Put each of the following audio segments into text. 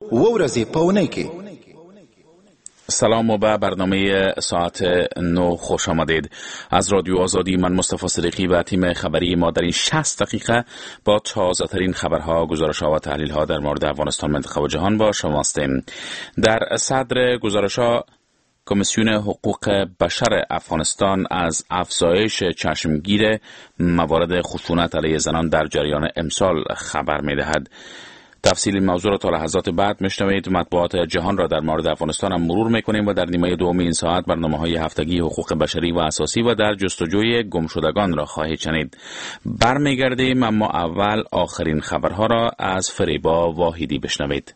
و ورځې په اونۍ کې. سلام و به برنامه ساعت 9 خوش آمدید. از رادیو آزادی من مصطفی صدیقی و تیم خبری ما در این 60 دقیقه با تازه ترین خبرها، گزارش‌ها و تحلیل‌ها در مورد افغانستان، منطقه و جهان با شما هستیم. در صدر گزارش‌ها، کمیسیون حقوق بشر افغانستان از افزایش چشمگیر موارد خشونت علیه زنان در جریان امسال خبر می‌دهد. تفصیل این موضوع را تا لحظات بعد میشنوید. مطبوعات جهان را در مورد افغانستان هم مرور میکنیم و در نیمه دوم این ساعت برنامه‌های هفتگی حقوق بشری و اساسی و در جستجوی گمشدگان را خواهید شنید. برمیگردیم، اما اول آخرین خبرها را از فریبا واحدی بشنوید.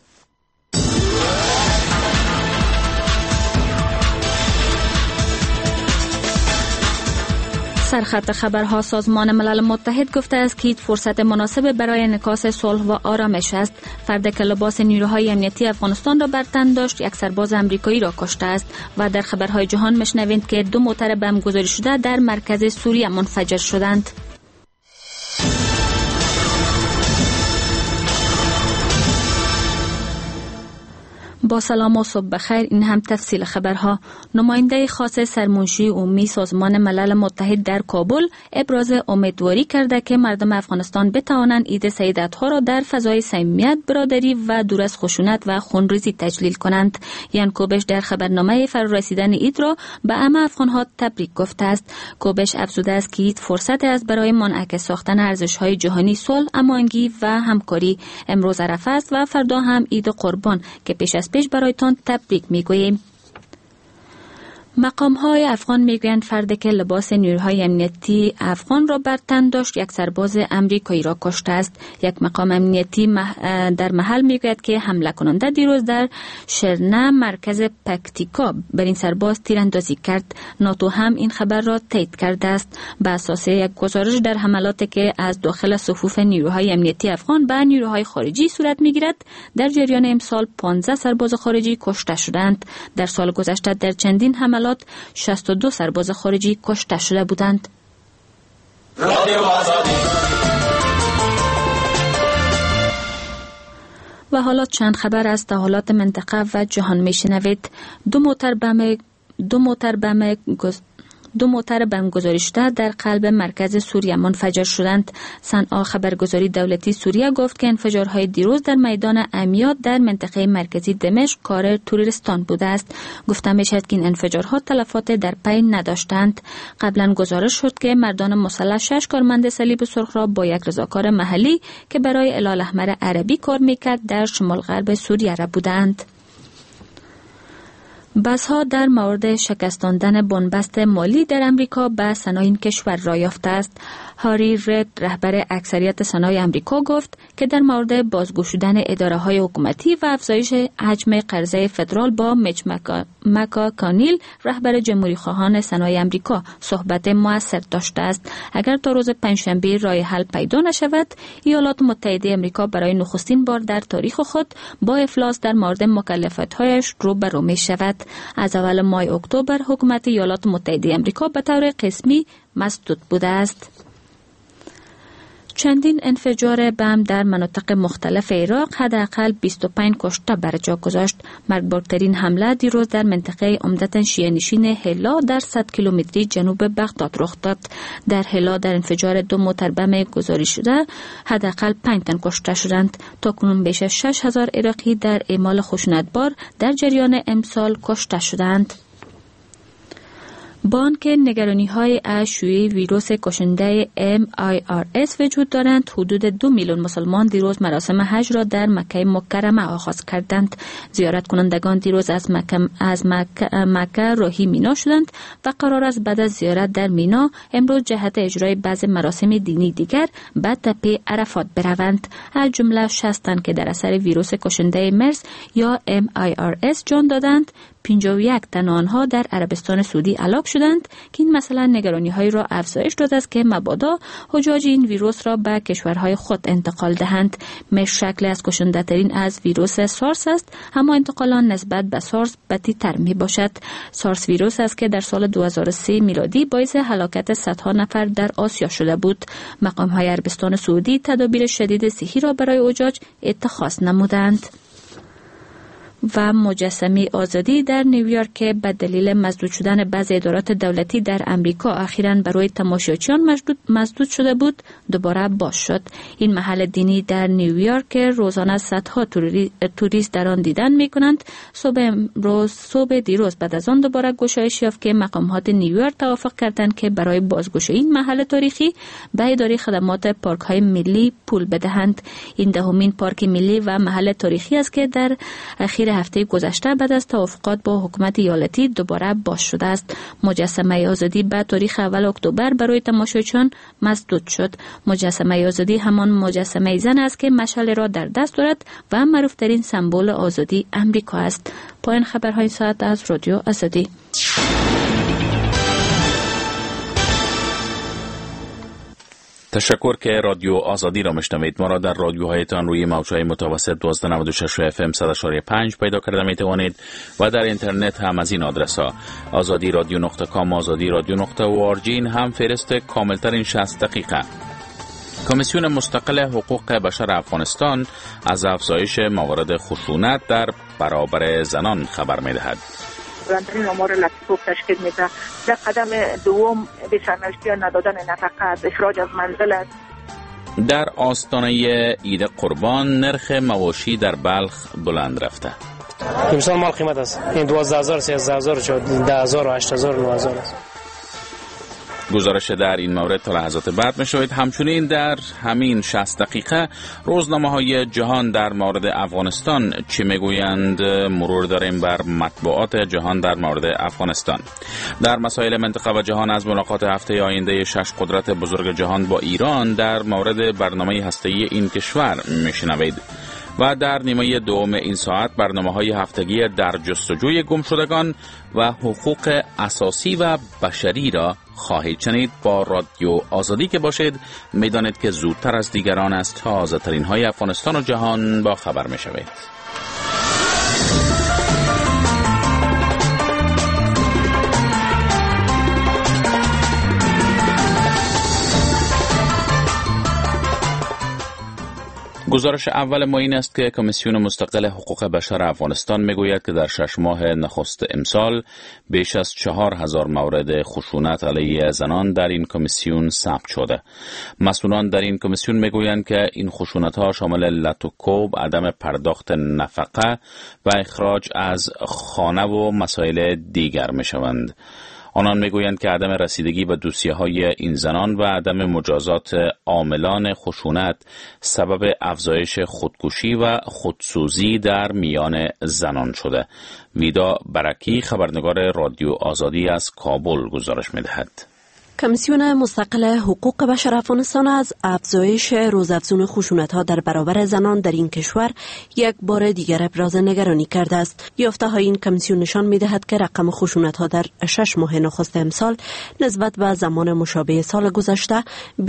سرخط خبرها: سازمان ملل متحد گفته است که فرصت مناسب برای انعکاس صلح و آرامش است. فردی که لباس نیروهای امنیتی افغانستان را بر تن داشت یک سرباز آمریکایی را کشته است. و در خبرهای جهان میشنوید که 2 موتر بم گذاری شده در مرکز سوریه منفجر شدند. با سلام و صبح بخیر. این هم تفصیل خبرها. نماینده خاص سرمنشی عمومی سازمان ملل متحد در کابل ابراز امیدواری کرده که مردم افغانستان بتوانند عید سعادت‌ها را در فضای صمیمیت، برادری و دور از خشونت و خونریزی تجلیل کنند. یان کوبش در خبرنامه فرارسیدن عید را به همه افغان‌ها تبریک گفته است. کوبش افزوده است که عید فرصت است برای منعکس ساختن ارزش‌های جهانی، صلح، هماهنگی و همکاری. امروز عرفه است و فردا هم عید قربان که پیش برایتان تبریک میگوییم. مقام‌های افغان میگویند فردی که لباس نیروهای امنیتی افغان را بر تن داشت یک سرباز امریکایی را کشته است. یک مقام امنیتی در محل میگوید که حمله کننده دیروز در شرنه مرکز پکتیکا بر این سرباز تیراندازی کرد. ناتو هم این خبر را تایید کرده است. به اساس یک گزارش در حملاتی که از داخل صفوف نیروهای امنیتی افغان به نیروهای خارجی صورت میگیرد، در جریان امسال 15 سرباز خارجی کشته شدند. در سال گذشته در چندین حملات 62 سرباز خارجی کشته شده بودند. و حالا چند خبر از تحولات منطقه و جهان میشنوید. 2 موتر بم گذاری شده در قلب مرکز سوریه منفجر شدند. صنعا خبرگزاری دولتی سوریه گفت که انفجارهای دیروز در میدان امیاد در منطقه مرکزی دمشق کار تروریستان بوده است. گفته میشد که این انفجارها تلفات در پی نداشتند. قبلا گزارش شد که مردان مسلح 6 کارمند صلیب سرخ را با یک رضاکار محلی که برای هلال احمر عربی کار میکرد در شمال غرب سوریه را بودند. بسها در مورد شکستاندن بنبست مالی در امریکا به ثنای این کشور را یافته است. هاری رید، رهبر اکثریت ثنای امریکا، گفت که در مورد بازگشودن اداره‌های حکومتی و افزایش حجم قرضه فدرال با میچ مک‌کانیل، رهبر جمهوری خواهان ثنای امریکا، صحبت موثر داشته است. اگر تا روز پنجشنبه راه حل پیدا نشود، ایالات متحده امریکا برای نخستین بار در تاریخ خود با افلاس در مورد مکلفیت‌هایش روبرو می‌شود. از اول ماه اکتبر حکومت ایالات متحده امریکا به طور قسمی مسدود بوده است. چندین انفجار بم در مناطق مختلف عراق حداقل 25 کشته بر جا گذاشت. مرگبارترین حمله دیروز در منطقه عمدتاً شیعه نشین هلا در 100 کیلومتری جنوب بغداد رخ داد. در هلا در انفجار 2 موتر بم گذاری شده حداقل 5 تن کشته شدند. تاکنون بیش از 6000 عراقی در اعمال خشونتبار در جریان امسال کشته شدند. با آنکه نگرانی‌های از شیوع ویروس کشنده MIRS وجود دارند، حدود 2 میلیون مسلمان دیروز مراسم حج را در مکه مکرمه آغاز کردند. زیارت کنندگان دیروز از مکه راهی مینا شدند و قرار است بعد از زیارت در مینا امروز جهت اجرای بعض مراسم دینی دیگر به تپه عرفات بروند. از جمله 60 تن که در اثر ویروس کشنده مرس یا MIRS جان دادند، 51 تن آنها در عربستان سعودی هلاک شدند که این مسئله نگرانی‌های را افزایش داده است که مبادا حجاج این ویروس را به کشورهای خود انتقال دهند. مرس شکل از کشنده‌ترین از ویروس سارس است، اما انتقال آن نسبت به سارس بدتر می باشد. سارس ویروس است که در سال 2003 میلادی باعث هلاکت صدها نفر در آسیا شده بود. مقام‌های عربستان سعودی تدابیر شدید صحی را برای حجاج اتخاذ نمودند. و مجسمه آزادی در نیویورک که به دلیل مسدود شدن بعضی ادارات دولتی در امریکا اخیراً برای تماشاچیان مسدود شده بود، دوباره باز شد. این محل دینی در نیویورک که روزانه صدها توریست در آن دیدن می‌کنند، صبح دیروز بعد از آن دوباره گشایش یافت که مقامات نیویورک توافق کردند که برای بازگشایی این محل تاریخی به اداره خدمات پارک‌های ملی پول بدهند. این دهمین پارک ملی و محل تاریخی است که در اخیر هفته گذشته بعد از توافقات با حکومت ایالتی دوباره باز شده است. مجسمه آزادی به تاریخ اول اکتبر برای تماشاچیان مسدود شد. مجسمه آزادی همان مجسمه زن است که مشعل را در دست دارد و معروفترین سمبل آزادی امریکا است. پایان خبرهای ساعت از رادیو آزادی. تشکر که رادیو آزادی را میشنوید. ما را در رادیوهایتان روی موج‌های متوسط 1296 FM 100.5 پیدا کرده می توانید و در اینترنت هم از این آدرس ها azadi.radio.com azadi.radio.org. این هم فهرست کاملترین 60 دقیقه. کمیسیون مستقل حقوق بشر افغانستان از افزایش موارد خشونت در برابر زنان خبر می دهد. بلندترین آمار لطیفوب تشکیل میده. در قدم دوم به سرنوشتی ندادن نفقه از اخراج از منزل است. در آستانه عید قربان نرخ مواشی در بلخ بلند رفته. امسال مال قیمت است. این 12000 13000 10000 8000 9000 است. گزارش در این مورد تا لحظات بعد میشوید. همچنین در همین 60 دقیقه روزنامه‌های جهان در مورد افغانستان چی میگویند مرور داریم بر مطبوعات جهان در مورد افغانستان. در مسائل منطقه و جهان از ملاقات هفته آینده 6 قدرت بزرگ جهان با ایران در مورد برنامه هسته‌ای این کشور میشنوید. و در نیمه دوم این ساعت برنامه‌های هفتگی در جستجوی گمشدگان و حقوق اساسی و بشری را خواهید شنید. با رادیو آزادی که باشید میدانید که زودتر از دیگران از تازه ترین های افغانستان و جهان با خبر می شوید. گزارش اول ما این است که کمیسیون مستقل حقوق بشر افغانستان میگوید که در 6 ماه نخست امسال بیش از 4000 مورد خشونت علیه زنان در این کمیسیون ثبت شده. مسئولان در این کمیسیون میگویند که این خشونت ها شامل لط و کوب، عدم پرداخت نفقه و اخراج از خانه و مسائل دیگر میشوند. آنان میگویند که عدم رسیدگی به دوسیه‌های این زنان و عدم مجازات عاملان خشونت سبب افزایش خودکشی و خودسوزی در میان زنان شده. ویدا برکی خبرنگار رادیو آزادی از کابل گزارش می‌دهد. کمیسیون مستقل حقوق بشر افغانستان از افزایش روزافزون خشونت‌ها در برابر زنان در این کشور یک بار دیگر ابراز نگرانی کرده است. یافته‌های این کمیسیون نشان می‌دهد که رقم خشونت‌ها در 6 ماه نخست امسال نسبت به زمان مشابه سال گذشته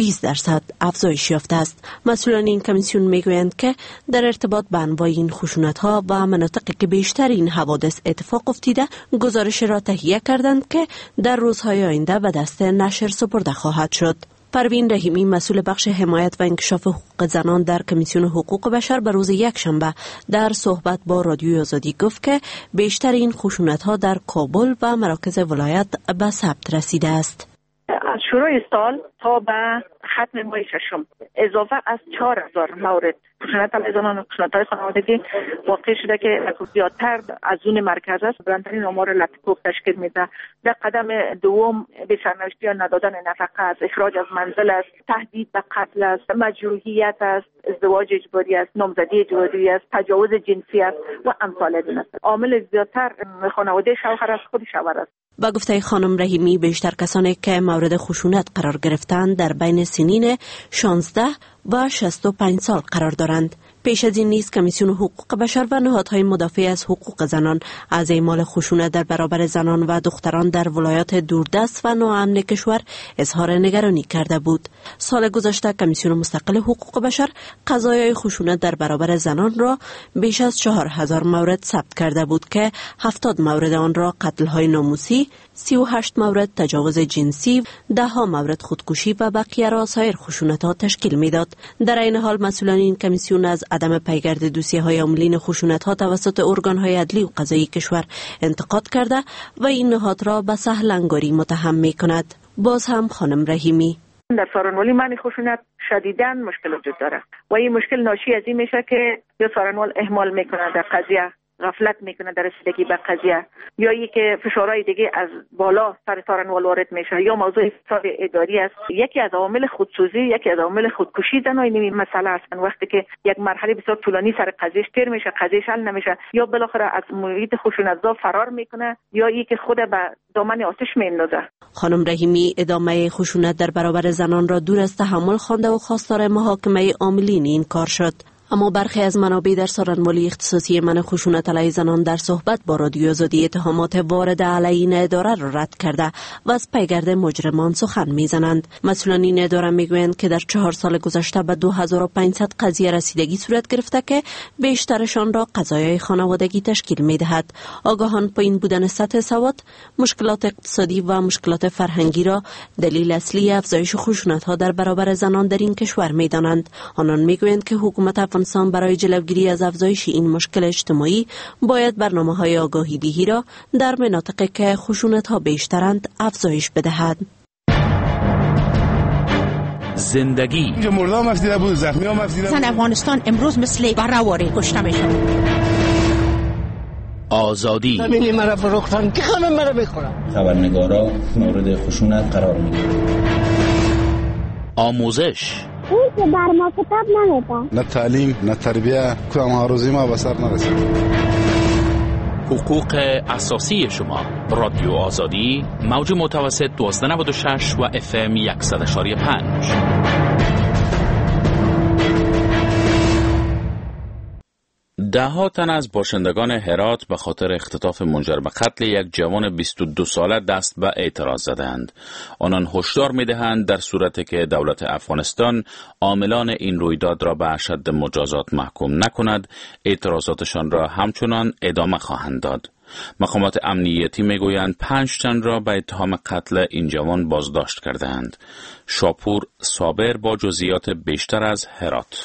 20% افزایش یافته است. مسئولان این کمیسیون می‌گویند که در ارتباط به انواع این خشونت‌ها و مناطقی که بیشتر این حوادث اتفاق افتیده گزارش را تهیه کردند که در روزهای آینده به دست نشر سپرده خواهد شد. پروین رحیمی مسئول بخش حمایت و انکشاف حقوق زنان در کمیسیون حقوق بشر به روز یکشنبه در صحبت با رادیوی آزادی گفت که بیشتر این خشونت‌ها در کابل و مراکز ولایت به ثبت رسیده است. از شروع سال تا به ختم ماه ششم اضافه از 4000 مورد خشونت علیه زنان و خشونت‌های خانوادگی واقع شده که زیادتر از اون مرکز است. بلندترین آمار لطیفوب تشکیل میده. در قدم دوم به سرنوشتی ندادن نفقه است، اخراج از منزل است، تهدید به قتل است، مجروحیت است، ازدواج اجباری است، نامزدی اجباری است، تجاوز جنسی است و امثال این است. عامل زیادتر خانواده شوهر از خود شوهر است. با گفته خانم رحیمی بیشتر کسانی که مورد خشونت قرار گرفتند در بین سنین 16 و 65 سال قرار دارند. پیش از این نیز کمیسیون حقوق بشر و نهادهای مدافع از حقوق زنان از اعمال خشونت در برابر زنان و دختران در ولایات دوردست و ناامن کشور اظهار نگرانی کرده بود. سال گذشته کمیسیون مستقل حقوق بشر قضایای خشونت در برابر زنان را بیش از 4000 مورد ثبت کرده بود که 70 مورد آن را قتل‌های ناموسی، 38 مورد تجاوز جنسی، 10 مورد خودکشی و بقیه را سایر خشونت‌ها تشکیل می‌داد. در این حال مسئولان این کمیسیون از عدم پیگرد دوسیه‌های عاملین خشونت‌ها توسط ارگان‌های عدلی و قضایی کشور انتقاد کرده و این نهاد را به سهلنگاری متهم می‌کند. باز هم خانم رحیمی: در سارنوالی معنی خشونت شدیداً مشکل وجود داره و این مشکل ناشی از این میشه که یا سارنوال اهمال میکنه در قضیه، غفلت میکنه در رسیدگی به قضیه، یا ای که فشارهای دیگه از بالا سر سارنوال وارد میشه، یا موضوع فساد اداری است. یکی از عوامل خودسوزی، یکی از عوامل خودکشی زنای این مسئله هستن. وقتی که یک مرحله بسیار طولانی سر قضیهش تیر میشه، قضیهش حل نمیشه، یا بالاخره از محیط خشونتزا فرار میکنه، یا ای که خود به دامن آتش میندازه. خانم رحیمی ادامه خشونت در برابر زنان را دور از تحمل خوانده و خواستار محاکمه عاملین این کار شد. اما برخی از منابع در سارنوالی اختصاصی منع خشونت علیه زنان در صحبت با رادیو آزادی اتهامات وارد علیه این اداره را رد کرده و از پیگرد مجرمان سخن میزنند. مسئولان این اداره میگویند که در 4 سال گذشته به 2500 قضیه رسیدگی صورت گرفته که بیشترشان را قضایای خانوادگی تشکیل میدهد. آگاهان پایین بودن سطح سواد، مشکلات اقتصادی و مشکلات فرهنگی را دلیل اصلی افزایش خشونت ها در برابر زنان در این کشور میدانند. آنان میگویند که حکومت افغانستان برای جلوگیری از افزایش این مشکل اجتماعی باید برنامه‌های آگاهی دهی را در مناطقی که خشونت‌ها بیشترند افزایش بدهد. زندگی مردم مفدیده بود، زخمی ها مفدیده بود. افغانستان امروز مثل برآوری کشته میشه. آزادی زمینی مرا فروختن که همه مرا بخورن. خبرنگارا مورد خشونت قرار میگیرن. آموزش اون که بر ما کتاب نمیده. نه تعلیم، نه تربیه، کدام آرزوی ما به سر نرسید. حقوق اساسی شما. رادیو آزادی، موج متوسط 1296 و FM 100.5. ده‌ها تن از باشندگان هرات به خاطر اختطاف منجر به قتل یک جوان 22 ساله دست به اعتراض زدند. آنان هشدار می‌دهند در صورتی که دولت افغانستان عاملان این رویداد را به اشد مجازات محکوم نکند، اعتراضاتشان را همچنان ادامه خواهند داد. مقامات امنیتی میگویند 5 تن را به اتهام قتل این جوان بازداشت کردند. شاپور صابر با جزئیات بیشتر از هرات.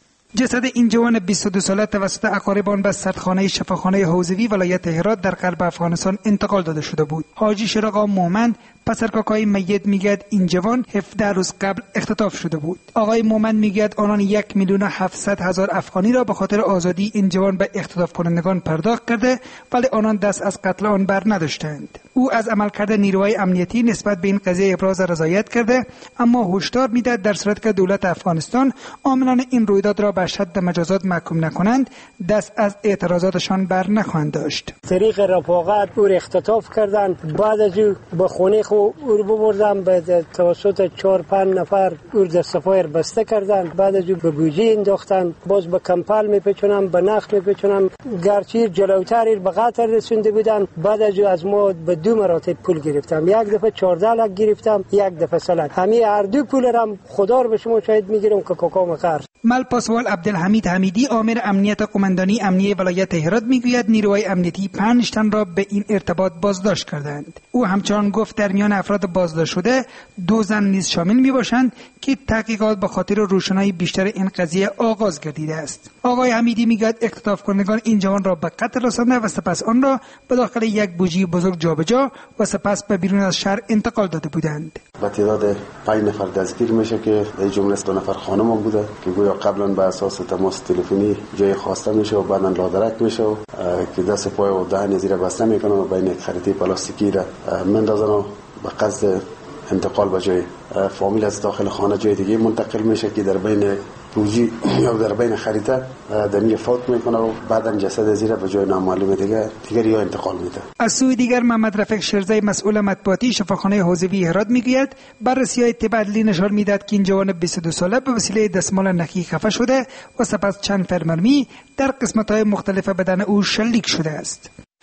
جسد این جوان 22 ساله توسط اقاربان به سردخانه شفاخانه حوزوی ولایت هرات در غرب افغانستان انتقال داده شده بود. حاجی شراغا مومند پسر کاکای میت میگد این جوان 17 روز قبل اختطاف شده بود. آقای مومند میگد آنان 1,700,000 افغانی را به خاطر آزادی این جوان به اختطاف کنندگان پرداخت کرده، ولی آنان دست از قتل آن بر نداشتند. او از عملکرد نیروهای امنیتی نسبت به این قضیه ابراز رضایت کرده، اما هشدار میدهد در صورتی که دولت افغانستان عاملان این رویداد را به شدت مجازات محکوم نکنند، دست از اعتراضاتشان بر نخواهند داشت. طریق رفاقت او اختطاف کردند، بعد از او به خونه خو او ببردن، به توسط 4-5 نفر او دستفایر بسته کردند، بعد از او به گوجه انداختند، باز به کمپل میپیچونن، به نخ میپیچونن، گرچه جلوتر به قطر رسونده بودن. بعد از او از ما به 2 مراتب پول گرفتم، یک دفعه 14 لک گرفتم، یک دفعه سلک. همین هر دو پول را خدا رو به شما شاید میگیرم که کوکام قرض. ملپاسوال عبدالحمید حمیدی آمر امنیت قماندانی امنیه ولایت هرات میگوید نیروهای امنیتی 5 تن را به این ارتباط بازداشت کردند. او همچنان گفت در میان افراد بازداشت شده 2 زن نیز شامل میباشند که تحقیقات به خاطر روشنایی بیشتر این قضیه آغاز گردیده است. آقای حمیدی میگوید اختطاف کنندگان این جوان را به قتل رسانده و سپس آن را به داخل یک بوجی بزرگ جابجا و سپس به بیرون از شهر انتقال داده بودند. با تعداد 5 نفر دستگیر میشه که در جمله 2 نفر خانم هم بوده که گویا قبلا به اساس تماس تلفنی جای خواسته میشه و بعداً لادرک میشه و که دست پای و دهن زیر بسته میکنه و بین یک خریطه پلاستیکی را مندازن و به قصد انتقال به جای فامیل از داخل خانه جای دیگه منتقل میشه که در بین بوجی یا در بین خریطه دمی فوت میکنه و بعداً جسد زیر به جای نامعلوم دیگر یا انتقال میده. از سوی دیگر محمد رفیق شیرزای مسئول مطبوعاتی شفاخانه حوزوی هرات میگوید بررسی‌های طب عدلی نشان میدهد که این جوان 22 ساله به وسیله دستمال نخی خفه شده و سپس چند فرمرمی در قسمت‌های مختلف بدن او شلیک شده است.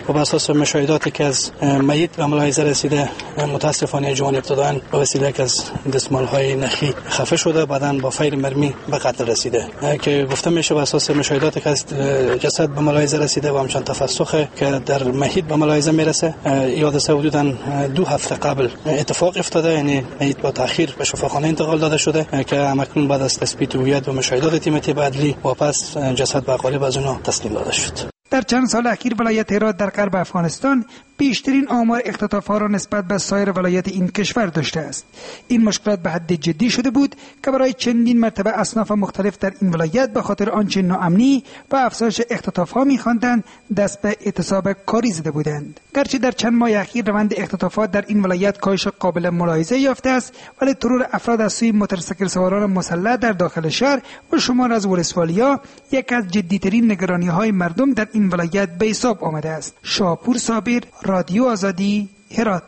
و بر اساس مشاهداتی که از میت به ملاحظه رسیده متاسفانه جوان ابتداً به وسیله از دستمال‌های نخی خفه شده، بعداً با فیر مرمی به قتل رسیده که گفته میشه بر اساس مشاهداتی که از جسد به ملاحظه رسیده و همچنین تفسخ که در میت به ملاحظه میرسه. این حادثه حدوداً 2 هفته قبل اتفاق افتاده، یعنی میت با تأخیر به شفاخانه انتقال داده شده که همکنون بعد از تثبیت هویت و مشاهدات تیم طب عدلی واپس جسد به اقارب از اونها تسلیم داده شد. در چند سال اخیر ولایت هرات در غرب افغانستان بیشترین آمار اختطاف‌ها را نسبت به سایر ولایات این کشور داشته است. این مشکلات به حد جدی شده بود که برای چندین مرتبه اصناف مختلف در این ولایت به خاطر آنچه ناامنی و افزایش اختطاف‌ها می‌خواندند دست به اعتصاب کاری زده بودند. گرچه در چند ماه اخیر روند اختطافات در این ولایت کاهش قابل ملاحظه یافته است، ولی ترور افراد از سوی موتورسیکل سواران مسلح در داخل شهر و شمار از ولسوالیا یک از جدی‌ترین نگرانی‌های مردم در این ولایت به حساب آمده است. شاپور صابر، رادیو آزادی، هرات.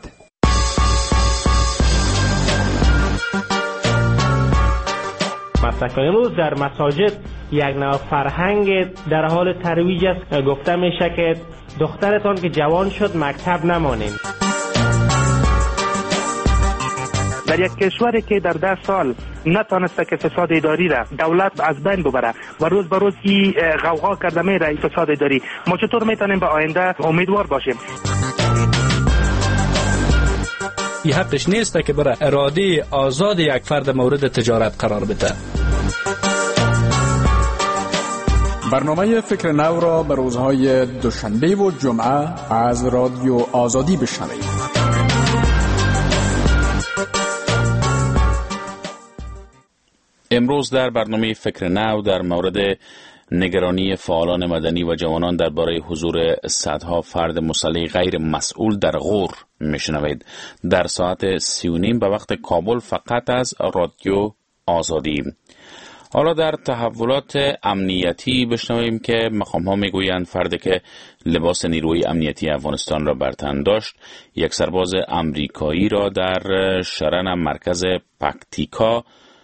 مثلا امروز در مساجد یک نوع فرهنگ در حال ترویج است. گفته میشه که دخترتان که جوان شد مکتب نمانید. در یک کشوری که در 10 سال نتانسته که فساد اداری را دولت از بین ببره و روز به روز این غوغا کرده میره این فساد اداری، ما چطور میتونیم به آینده امیدوار باشیم؟ این حقش نیست که برای اراده آزاد یک فرد مورد تجارت قرار بده. برنامه فکر نو را به روزهای دوشنبه و جمعه از رادیو آزادی بشنوید. امروز در برنامه فکر نو در مورد نگرانی فعالان مدنی و جوانان درباره حضور صدها فرد مسلح غیر مسئول در غور میشنوید. در ساعت 3:30 به وقت کابل فقط از رادیو آزادی. حالا در تحولات امنیتی بشنویم که مقام‌ها میگویند فردی که لباس نیروی امنیتی افغانستان را بر تن داشت یک سرباز امریکایی را در شرن مرکز پکتیکا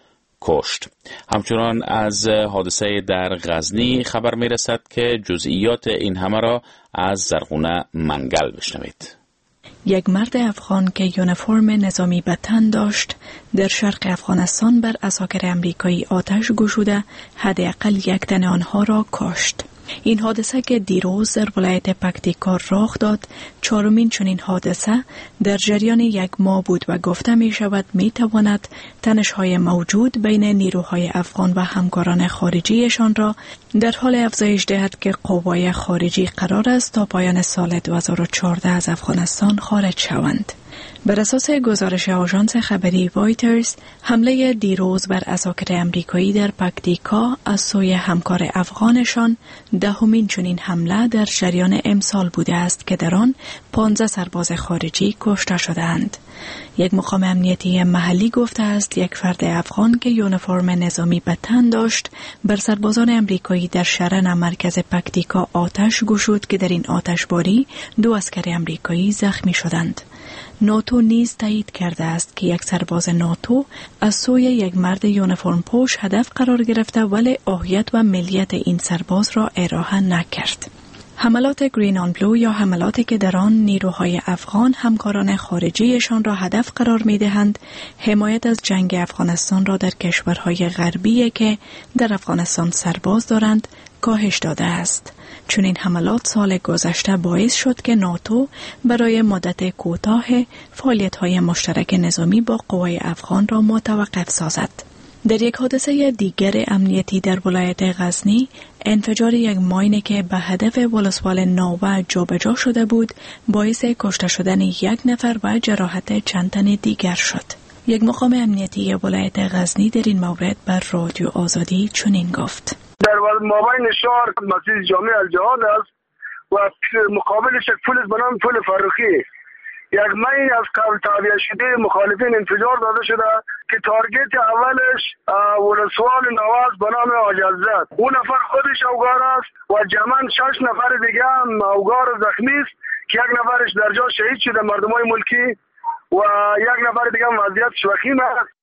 کشت. همچنان از حادثه در غزنی خبر می رسد که جزئیات این همه را از زرغونه منگل بشنوید. یک مرد افغان که یونیفرم نظامی به تن داشت در شرق افغانستان بر عساکر امریکایی آتش گشوده حداقل یک تن آنها را کشت. این حادثه که دیروز در ولایت پکتیکا رخ داد چهارمین چنین حادثه در جریان یک ماه بود و گفته می شود می تواند تنش‌های موجود بین نیروهای افغان و همکاران خارجیشان را در حال افزایش دهد که قوای خارجی قرار است تا پایان سال 2014 از افغانستان خارج شوند. بر اساس گزارش آژانس خبری وایترز، حمله دیروز بر عساکر امریکایی در پکتیکا از سوی همکار افغانشان دهمین چنین حمله در جریان امسال بوده است که در آن 15 سرباز خارجی کشته شدند. یک مقام امنیتی محلی گفته است یک فرد افغان که یونیفرم نظامی به تن داشت بر سربازان امریکایی در شرن مرکز پکتیکا آتش گشود که در این آتشباری 2 عسکر امریکایی زخمی شدند. ناتو نیز تایید کرده است که یک سرباز ناتو از سوی یک مرد یونیفرم پوش هدف قرار گرفته ولی هویت و ملیت این سرباز را ارائه نکرد. حملات گرین آن بلو یا حملاتی که در آن نیروهای افغان همکاران خارجیشان را هدف قرار می‌دهند، حمایت از جنگ افغانستان را در کشورهای غربی که در افغانستان سرباز دارند کاهش داده است. چون این حملات سال گذشته باعث شد که ناتو برای مدت کوتاه فعالیت‌های مشترک نظامی با قوای افغان را متوقف سازد. در یک حادثه دیگر امنیتی در ولایت غزنی، انفجار یک ماین که به هدف ولسوال ناوه جابجا شده بود، باعث کشته شدن یک نفر و جراحت چند تن دیگر شد. یک مقام امنیتی ولایت غزنی در این مورد بر رادیو آزادی چنین گفت: در مابین شهر مسجد جامع الجهاد است و مقابلش یک پل به نام پل فرخی. یک ماین از قبل تعبیه شده مخالفین انفجار داده شده که تارگت اولش ولسوال نواز به نام آجازت. اون نفر خودش اوگار است و جمعاً 6 نفر دیگه هم اوگار زخمی است که یک نفرش در جا شهید شده مردمای ملکی و یک نفر دیگه هم وضعیت وخیم است.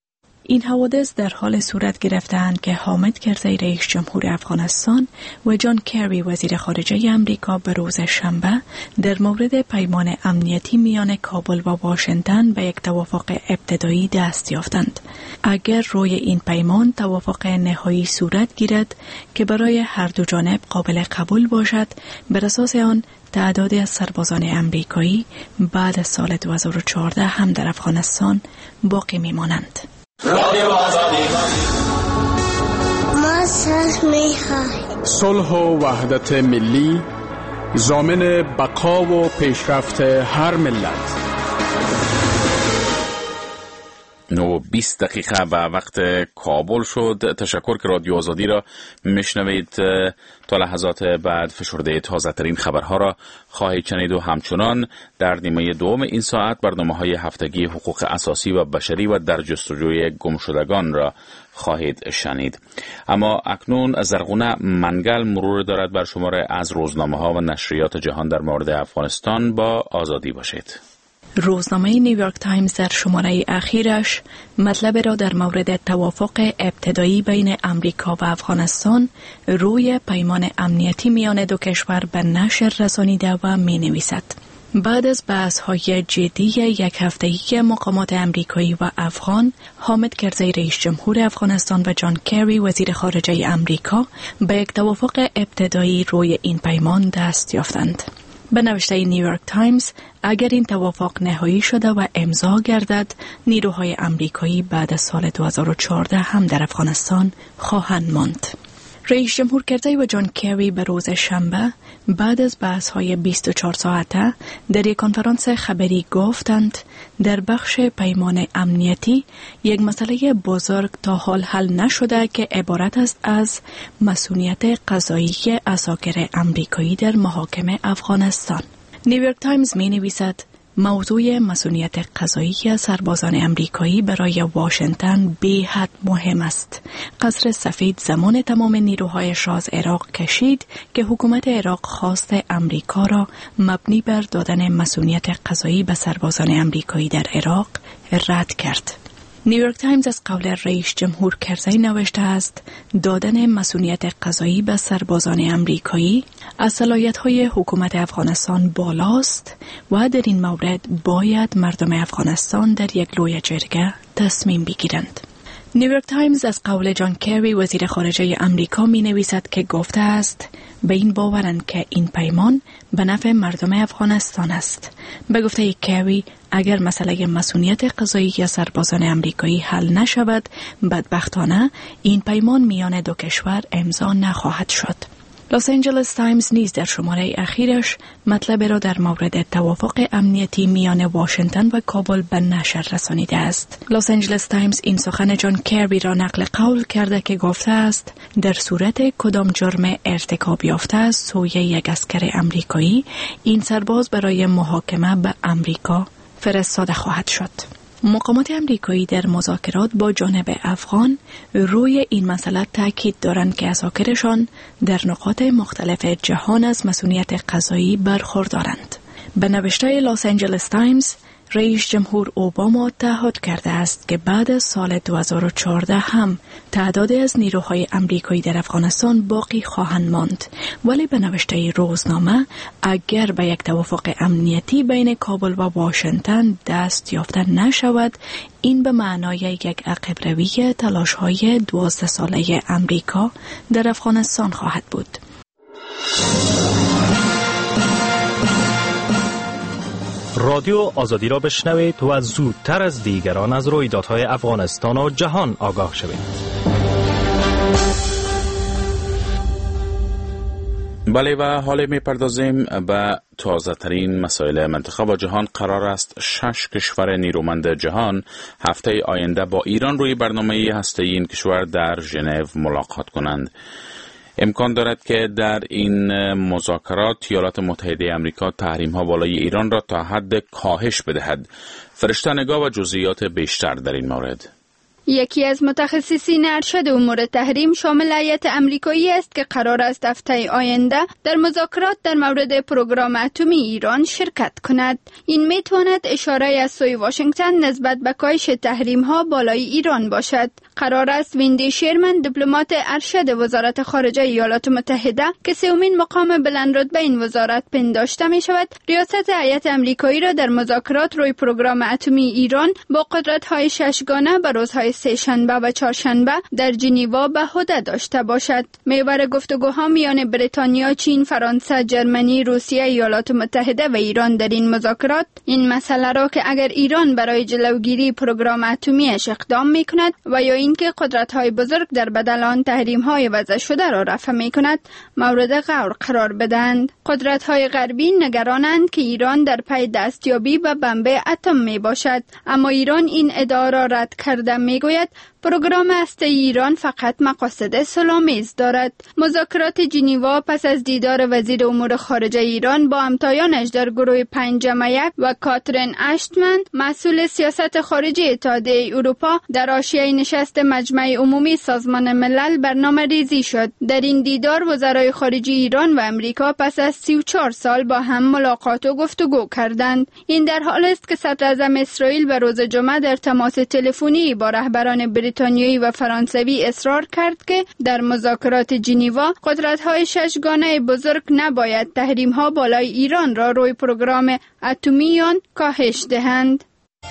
این حوادث در حال صورت گرفتند که حامد کرزی رئیس جمهور افغانستان و جان کری وزیر خارجه امریکا به روز شنبه در مورد پیمان امنیتی میان کابل و واشنگتن به یک توافق ابتدایی دست یافتند. اگر روی این پیمان توافق نهایی صورت گیرد که برای هر دو جانب قابل قبول باشد، بر اساس آن تعدادی از سربازان امریکایی بعد از سال 2014 هم در افغانستان باقی میمانند. ما صلح میخواهیم. صلح و وحدت ملی ضامن بقا و پیشرفت هر ملت. 9:20 دقیقه به وقت کابل شد. تشکر که رادیو آزادی را میشنوید. تا لحظات بعد فشرده تازه ترین خبرها را خواهید شنید و همچنان در نیمه دوم این ساعت برنامه‌های هفتگی حقوق اساسی و بشری و در جستجوی گمشدگان را خواهید شنید. اما اکنون زرغونه منگل مرور دارد بر شماره از روزنامه‌ها و نشریات جهان در مورد افغانستان. با آزادی باشید. روزنامه نیویورک تایمز در شماره اخیرش مطلب را در مورد توافق ابتدایی بین امریکا و افغانستان روی پیمان امنیتی میان دو کشور به نشر رسانیده و می نویسد. بعد از بحث‌های جدی یک هفتگی مقامات امریکایی و افغان، حامد کرزی رئیس جمهور افغانستان و جان کری وزیر خارجه امریکا به یک توافق ابتدایی روی این پیمان دست یافتند. به نوشته نیویورک تایمز، اگر این توافق نهایی شده و امضا گردد، نیروهای امریکایی بعد از سال 2014 هم در افغانستان خواهند ماند. رئیس جمهور کرزی و جان کری به روز شنبه بعد از بحث‌های 24 ساعته در یک کنفرانس خبری گفتند در بخش پیمان امنیتی یک مسئله بزرگ تا حال حل نشده که عبارت است از مسئولیت قضایی اساکر امریکایی در محاکم افغانستان. نیویورک تایمز می نویسد موضوع مسئولیت قضایی سربازان امریکایی برای واشنگتن بی‌حد مهم است. قصر سفید زمان تمام نیروهایش را از عراق کشید که حکومت عراق خواست امریکا را مبنی بر دادن مسئولیت قضایی به سربازان امریکایی در عراق رد کرد. نیویورک تایمز از قول رئیس جمهور کرزی نوشته است دادن مسئولیت قضایی به سربازان امریکایی از صلاحیت‌های حکومت افغانستان بالاست و در این مورد باید مردم افغانستان در یک لوی جرگه تصمیم بگیرند. نیویورک تایمز از قول جان کری وزیر خارجه امریکا می نویسد که گفته است به این باورند که این پیمان به نفع مردم افغانستان است. به گفته کری اگر مسئله مسئولیت قضایی یا سربازان امریکایی حل نشود، بدبختانه این پیمان میان دو کشور امضا نخواهد شد. لس آنجلس تایمز نیز در شماره اخیرش مطلب را در مورد توافق امنیتی میان واشنگتن و کابل به نشر رسانیده است. لس آنجلس تایمز این سخن جان کری را نقل قول کرده که گفته است در صورت کدام جرم ارتکاب یافته است سوی یک عسکر امریکایی، این سرباز برای محاکمه به امریکا فرستاده خواهد شد. مقامات امریکایی در مذاکرات با جانب افغان روی این مسئله تاکید دارند که اساکرشان در نقاط مختلف جهان از مسئولیت قضایی برخوردارند. به نوشته لس آنجلس تایمز، رئیس جمهور اوباما تعهد کرده است که بعد از سال 2014 هم تعدادی از نیروهای امریکایی در افغانستان باقی خواهند ماند، ولی به نوشته روزنامه اگر به یک توافق امنیتی بین کابل و واشنگتن دست یافته نشود، این به معنای یک عقب روی تلاش‌های 12 ساله امریکا در افغانستان خواهد بود. رادیو آزادی را بشنوید و زودتر از دیگران از رویدادهای افغانستان و جهان آگاه شوید. بله و حالا میپردازیم به تازه ترین مسائل منطقه و جهان. قرار است 6 کشور نیرومند جهان هفته آینده با ایران روی برنامه هسته‌ای این کشور در ژنو ملاقات کنند. امکان دارد که در این مذاکرات ایالات متحده آمریکا تحریم‌ها بالای ایران را تا حد کاهش بدهد. فرشته نگاه و جزئیات بیشتر در این مورد. یکی از متخصصین ارشد امور تحریم شامل هیئت امریکایی است که قرار است هفته آینده در مذاکرات در مورد پروگرام اتمی ایران شرکت کند. این میتواند اشاره از سوی واشنگتن نسبت به کاهش تحریم ها بالای ایران باشد. قرار است ویندی شیرمن دیپلمات ارشد وزارت خارجه ایالات متحده که سومین مقام بلند رتبه این وزارت پنداشته می شود، ریاست هیئت امریکایی را در مذاکرات روی پروگرام اتمی ایران با قدرت‌های ششگانه به روزهای سه‌شنبه و چهارشنبه در ژنو به عهده داشته باشد. محور گفتگوها میان بریتانیا، چین، فرانسه، جرمنی، روسیه، ایالات متحده و ایران در این مذاکرات این مسئله را که اگر ایران برای جلوگیری پروگرام اتمیش اقدام میکند و یا اینکه قدرت‌های بزرگ در بدل آن تحریم‌های وضع شده را رفع میکند مورد غور قرار بدهند. قدرت‌های غربی نگرانند که ایران در پی دستیابی به بمب اتم می باشد، اما ایران این ادعا را رد کرده میگوید پروگرام هسته ایران فقط مقاصد صلح‌آمیز دارد. مذاکرات ژنو پس از دیدار وزیر امور خارجه ایران با همتایانش در گروه 5+1 و کاترین اشتمن مسئول سیاست خارجی اتحادیه اروپا در حاشیه نشست مجمع عمومی سازمان ملل برنامه‌ریزی شد. در این دیدار وزرای خارجه ایران و امریکا پس از 34 سال با هم ملاقات و گفتگو کردند. این در حال است که صدراعظم اسرائیل به روز جمعه در تماس تلفنی با رهبران بریتانیایی و فرانسوی اصرار کرد که در مذاکرات ژنو قدرت‌های ششگانه بزرگ نباید تحریم‌ها بالای ایران را روی پروگرام اتمی آن کاهش دهند.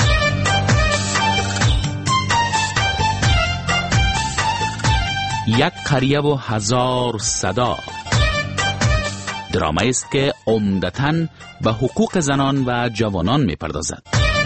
یک قریه و 1000 صدا درامایی است که عمدتاً به حقوق زنان و جوانان می‌پردازد.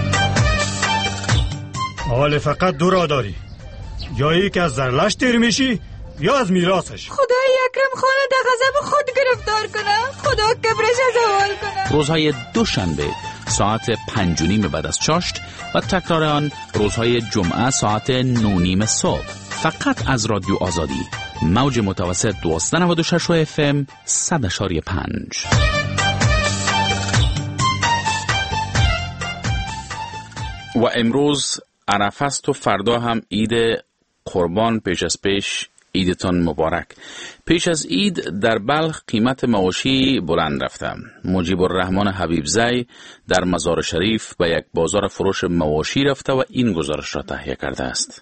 حال فقط دو راه داری، یا ای که از زرلش تیر میشی یا از میراثش. خدای اکرم خانه در غضب خود گرفتار کنه، خدا کبرش زوال کنه. روزهای دوشنبه ساعت 5:30 بعد از چاشت و تکرار آن روزهای جمعه ساعت 9:30 صبح فقط از رادیو آزادی، موج متوسط 1296 FM 100.5. و امروز عرفه است و فردا هم عید قربان پیش از پیش. عیدتان مبارک. پیش از عید در بلخ قیمت مواشی بلند رفته. مجیب الرحمن حبیبزی در مزار شریف به یک بازار فروش مواشی رفته و این گزارش را تهیه کرده است.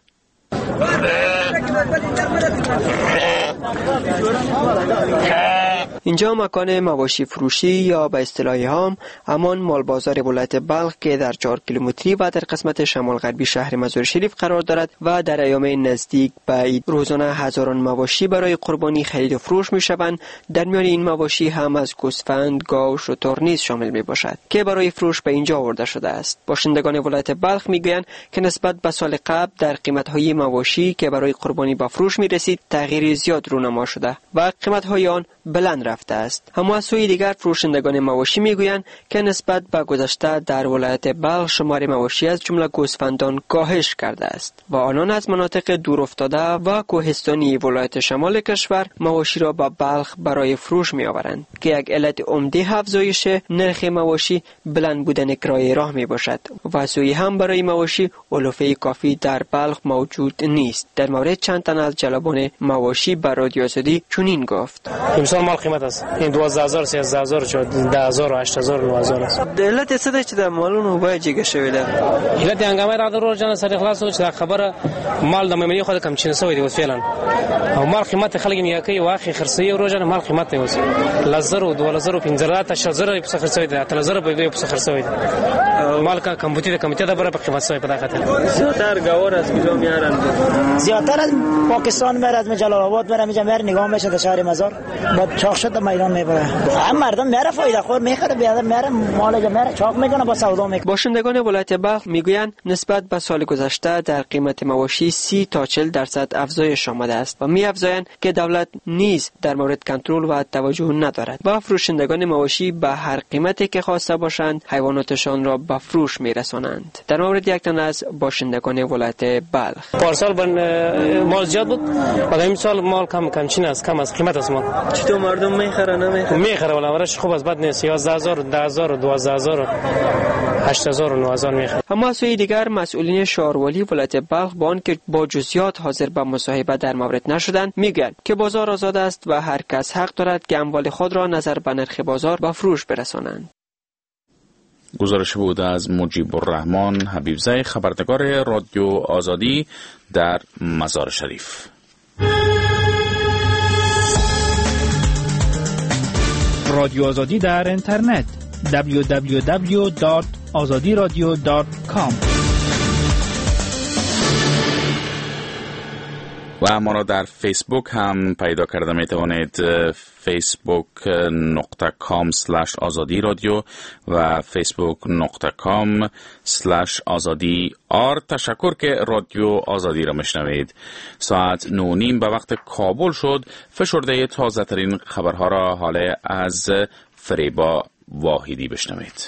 اینجا مکان مواشی فروشی یا به اصطلاح هام همان مال بازار ولایت بلخ که در 4 کیلومتری و در قسمت شمال غربی شهر مزار شریف قرار دارد و در ایام نزدیک به عید روزانه هزاران مواشی برای قربانی خرید و فروش می شوند. در میان این مواشی هم از گوسفند، گاو و شتر نیز شامل می باشد که برای فروش به اینجا آورده شده است. باشندگان ولایت بلخ می گویند که نسبت به سال قبل در قیمت های مواشی که برای قربانی به فروش می رسید تغییر زیاد رونما شده و قیمت های آن بلند رفته است. اما از سوی دیگر فروشندگان مواشی میگویند که نسبت به گذشته در ولایت بلخ شمار مواشی از جمله گوسفندان کاهش کرده است و آنان از مناطق دور افتاده و کوهستانی ولایت شمال کشور مواشی را به بلخ برای فروش می آورند که یک علت عمده افزایش نرخ مواشی بلند بودن کرایه راه می باشد و از سوی هم برای مواشی علوفه کافی در بلخ موجود نیست. در مورد چند تن از جلبان مواشی بر رادیو آزادی چنین گفت: امسال مال قیمت است، این 12000 13000 چه 10000 و 8000 9000 است. دلت سده چې د مالونو به جګه شوی ده. علت هنګامه را درو جن سره خلاص او چې خبره مال د مېمنې خو د کم چین سوی دی فعلا او مال قیمت خلک نه کوي واخی خرڅي او روزانه مال قیمت نه اوس لزر 2000 15 تا 6000 په خرڅوي دي 3000 په خرڅوي دي مال کا کمپیوټر د کمیټه د بره په قیمت سوی په دغه زیاتر گاور از کجا میارن؟ زیاتر از پاکستان میاد، از جلال آباد میره، میجا میره نگاه میشه در شهر مزار بعد چاق شد میدان میبره. هم مردم میره فایده خور میخره، بیاد میره مالش میره چاق میکنه با سودا میکنه. باشندگان ولایت بلخ میگویند نسبت به سال گذشته در قیمت مواشی 30 تا 40% افزایش آمده است و میافزایند که دولت نیز در مورد کنترل و توجه ندارد و فروشندگان مواشی به هر قیمتی که خواسته باشند حیواناتشان را به فروش میرسانند. در مورد یک تن از باشندگان ولایت بلخ: پارسال مال زیاد بود، بعد این سال مال کم چین است، کم از قیمت است مال. چطور مردم میخره ولی ورش خوب از بد نیست. 11000 10000 12000 8000 9000 میخره. اما از سوی دیگر مسئولین شهرولی ولایت بلخ با آنکه با جزئیات حاضر به مصاحبه در مورد نشدند میگویند که بازار آزاد است و هر کس حق دارد که اموال خود را نظر به نرخ بازار به فروش برسانند. گزارش بود از مجیب الرحمن حبیبزی، خبرنگار رادیو آزادی در مزار شریف. رادیو آزادی در اینترنت www.azadiradio.com و ما را در فیسبوک هم پیدا کرده می توانید. facebook.com/azadi radio و facebook.com/azadi.ar. تشکر که رادیو آزادی را میشنوید. ساعت 9:30 به وقت کابل شد. فشرده تازه ترین خبرها را حالا از فریبا واحدی بشنوید.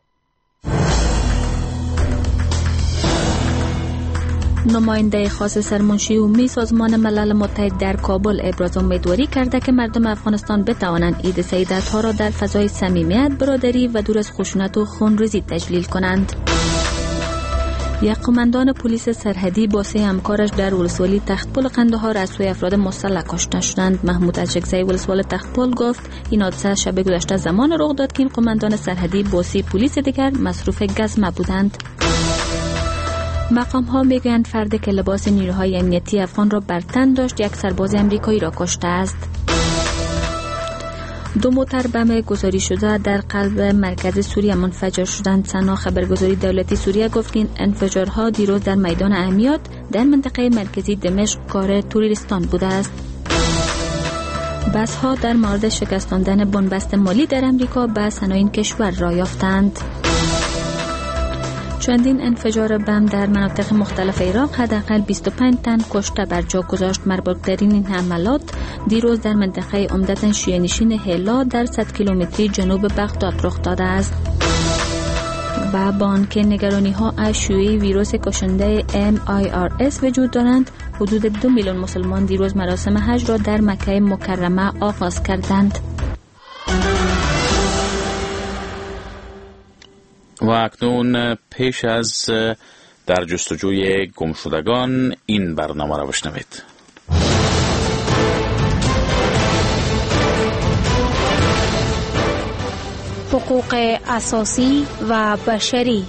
نماینده خاص سرمنشی عمومی سازمان ملل متحد در کابل ابراز امیدواری کرده که مردم افغانستان بتوانند عید سعیدت‌ها را در فضای صمیمیت، برادری و دور از خشونت و خونریزی تجلیل کنند. یک قماندان پلیس سرحدی با 3 همکارش در ولسوالی تختپل قندهار از سوی افراد مسلح کشته شدند. محمود اشکزئی ولسوال تختپل گفت این حادثه شب گذشته زمان رخ داد که این قماندان سرحدی با 3 پلیس دیگر مصروف گزمه بودند. مقام ها میگویند فردی که لباس نیروهای امنیتی افغان را بر تن داشت یک سرباز امریکایی را کشته است. 2 موتر بم گذاری شده در قلب مرکز سوریه منفجر شدند. سنا خبرگزاری دولتی سوریه گفت که این انفجارها دیروز در میدان امیات در منطقه مرکزی دمشق کار تروریستان بوده است. بس ها در مورد شکستاندن بنبست مالی در امریکا به صنایع کشور را یافتند. چندین انفجار بم در مناطق مختلف عراق حداقل 25 تن کشته بر جا گذاشت. مربوط‌ترین این حملات دیروز در منطقه عمدتاً شیعه‌نشین هلا در 100 کیلومتری جنوب بغداد رخ داده است. و با آنکه نگرانی‌ها از شیوع ویروس کشنده MIRS وجود دارند، حدود 2 میلیون مسلمان دیروز مراسم حج را در مکه مکرمه آغاز کردند. و اکنون پیش از در جستجوی گمشدگان این برنامه را بشنوید. حقوق اساسی و بشری.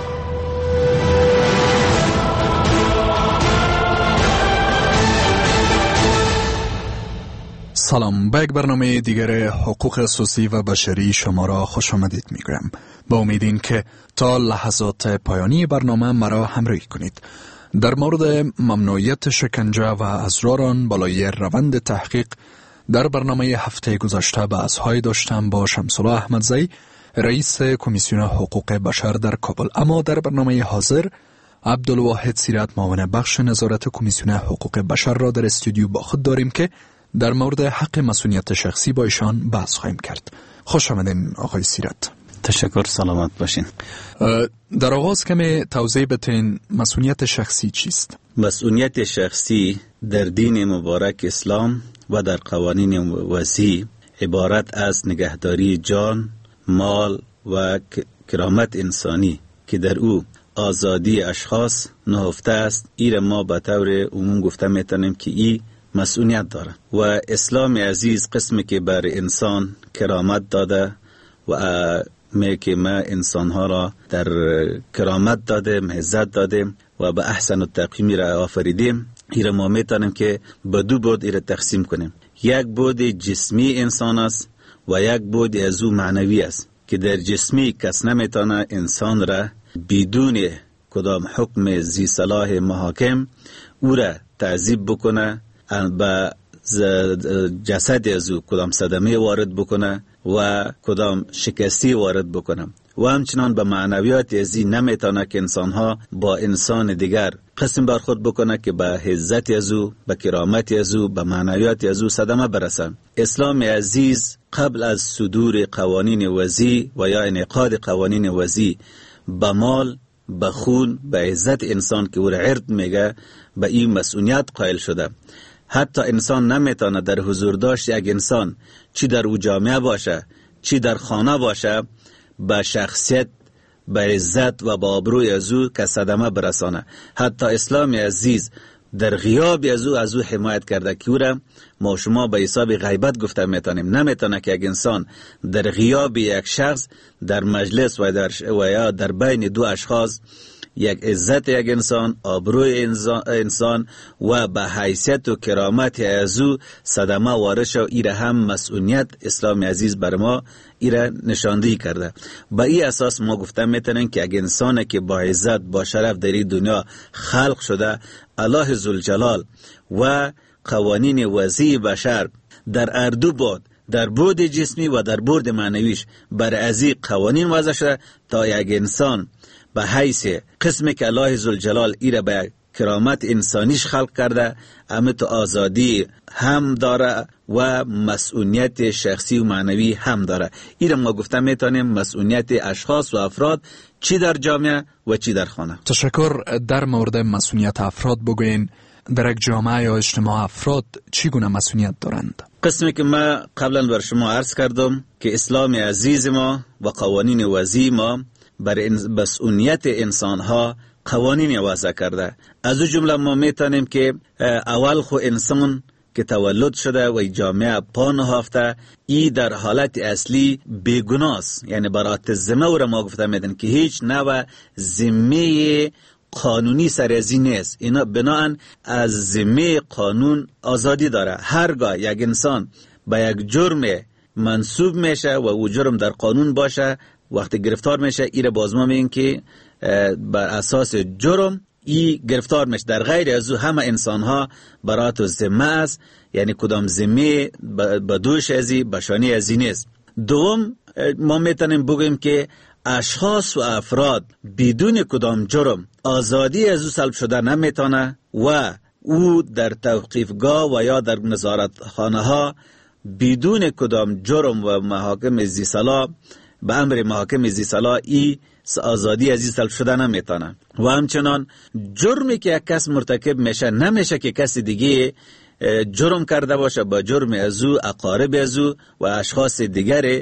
سلام، به یک برنامه دیگر حقوق اساسی و بشری شما را خوش آمدید میگویم. با امید این که تا لحظات پایانی برنامه مرا همراهی کنید. در مورد ممنوعیت شکنجه و اضرار آن بالای روند تحقیق در برنامه هفته گذشته بحث‌های داشتم با شمس‌الله احمدزئی، رئیس کمیسیون حقوق بشر در کابل. اما در برنامه حاضر عبدالواحد سیرت، معاون بخش نظارت کمیسیون حقوق بشر را در استودیو با خود داریم که در مورد حق مسئولیت شخصی با ایشان بحث خواهیم کرد. خوش آمدین آقای سیرت. تشکر، سلامت باشین. در آغاز کمی توضیح بدین مسئولیت شخصی چیست؟ مسئولیت شخصی در دین مبارک اسلام و در قوانین وضعی عبارت از نگهداری جان، مال و کرامت انسانی که در او آزادی اشخاص نهفته است. این ما به طور عموم گفته میتونیم که این مسئولیت داره و اسلام عزیز قسمی که بر انسان کرامت داده و که ما انسانها را در کرامت دادیم، عزت دادیم و به احسن التقویم را آفریدیم. این ما میتونیم که به 2 بود این تقسیم کنیم. یک بود جسمی انسان است و یک بود از او معنوی است که در جسمی کس نمیتونه انسان را بدون کدام حکم زی صلاح محاکم او را تعذیب بکنه، به جسد از او کدام صدمه وارد بکنه و کدام شکستی وارد بکنه و همچنان به معنویات ازی نمیتونه که انسانها با انسان دیگر قسم برخورد بکنه که به عزت از او، به کرامت از او، به معنویات از او صدمه برسن. اسلام عزیز قبل از صدور قوانین وضعی و یا انعقاد قوانین وضعی به مال، به خون، به عزت انسان که او را عرض میگه به این مسئولیت قائل شده. حتی انسان نمیتونه در حضور داشت یک انسان، چی در او جامعه باشه چی در خانه باشه، به شخصیت، به عزت و به آبروی از او که صدمه برسانه. حتی اسلام عزیز در غیاب از او حمایت کرده که او را ما شما به حساب غیبت گفته میتونیم. نمیتونه که یک انسان در غیاب یک شخص در مجلس و یا در بین دو اشخاص یک عزت یک انسان، آبروی انسان و به حیثیت و کرامت از او صدمه وارد شد. ایره هم مسئولیت اسلام عزیز بر ما ایره نشاندهی کرده. به این اساس ما گفته میتونیم که یک انسان که با عزت با شرف در این دنیا خلق شده، الله ذوالجلال و قوانین وضعی بشر در اردو بود، در بود جسمی و در بود معنویش بر ازی قوانین وضع شده تا یک انسان به حیث قسمی که الله ذوالجلال ایره به کرامت انسانیش خلق کرده، امت آزادی هم داره و مسئولیت شخصی و معنوی هم داره. ایره ما گفته میتونیم مسئولیت اشخاص و افراد چی در جامعه و چی در خانه. تشکر. در مورد مسئولیت افراد بگوین، در یک جامعه یا اجتماع افراد چگونه مسئولیت دارند؟ قسمی که ما قبلا بر شما عرض کردم که اسلام عزیز ما و قوانین وضعی ما بر مسئولیت انسان ها قوانین وضع کرده. از او جمله ما میتونیم که اول خو انسان که تولد شده و جامعه پا نهفته، ای در حالت اصلی بیگناست، یعنی برات ذمه او را ما گفته میدن که هیچ نوع ذمه قانونی سر ازی نیست. اینا بناهن از ذمه قانون آزادی داره. هرگاه یک انسان به یک جرم منصوب میشه و او جرم در قانون باشه، وقتی گرفتار میشه ایره باز ما میگن که بر اساس جرم ای گرفتار میشه. در غیر از او همه انسان ها برات ذمه است، یعنی کدام ذمه به دوش ازی بشانی ازی نیست. دوم ما میتونیم بگیم که اشخاص و افراد بدون کدام جرم آزادی از او سلب شده نمیتونه و او در توقیفگاه و یا در نظارت خانه ها بدون کدام جرم و محاکم زی صلاح به امر محاکم زی صلاح ای آزادی از این سلب شده نمیتونه. و همچنان جرمی که یک کس مرتکب میشه نمیشه که کسی دیگه جرم کرده باشه با جرم از او، اقارب از او و اشخاص دیگر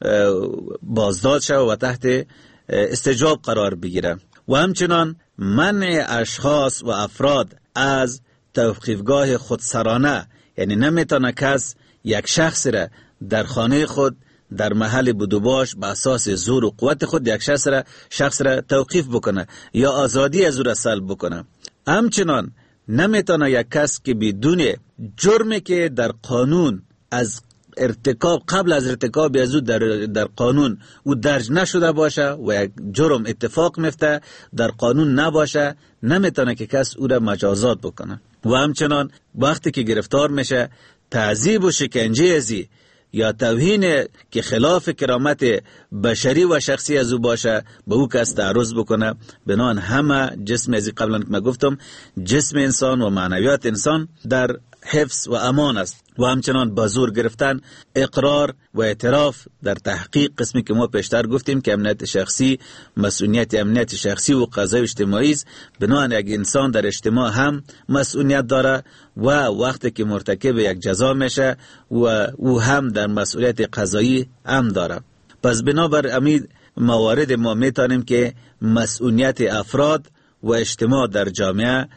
بازداشت شده و تحت استجاب قرار بگیره. و همچنان منع اشخاص و افراد از توقیفگاه خودسرانه، یعنی نمیتونه کس یک شخص را در خانه خود در محل بدوباش به اساس زور و قوت خود یک شخص را توقیف بکنه یا آزادی از او را سلب بکنه. همچنان نمیتونه یک کس که بدون جرمی که در قانون از ارتکاب قبل از ارتکاب از او در قانون او درج نشده باشه و یک جرم اتفاق میفته در قانون نباشه، نمیتونه که کس او را مجازات بکنه. و همچنان وقتی که گرفتار میشه تعذیب و شکنجه ازی یا توهین که خلاف کرامت بشری و شخصی از او باشه به او کس تعرض بکنه، بنان همه جسم ازی قبلا که من گفتم جسم انسان و معنویات انسان در حفظ و امان است. و همچنان با زور گرفتن، اقرار و اعتراف در تحقیق، قسمی که ما پیشتر گفتیم که امنیت شخصی مسئولیت امنیت شخصی و قضای اجتماعی است. بنابراین یک انسان در اجتماع هم مسئولیت داره و وقتی که مرتکب یک جزا میشه و او هم در مسئولیت قضایی هم داره. پس بنابر امید موارد ما میتونیم که مسئولیت افراد و اجتماع در جامعه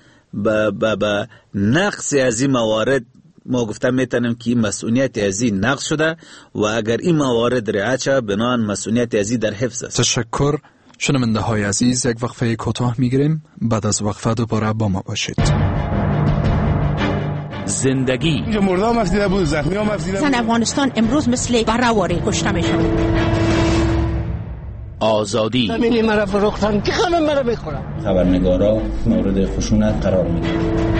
با نقص از این موارد ما گفتم میتونیم که مسئولیت ازی نقص شده و اگر این موارد رعایت شود بنابراین مسئولیت ازی در حفظ است. تشکر. شنونده های عزیز، یک وقفه کوتاه میگیریم، بعد از وقفه دوباره با ما باشید. زندگی اینجا مردم مفدیده بود، زخمی ها مفدیده بود. افغانستان امروز مثل برهواری کشته میشود. آزادی زمینی مرا فروختن که خانم مرا بخورم. خبرنگارا مورد خشونت قرار میگیرند.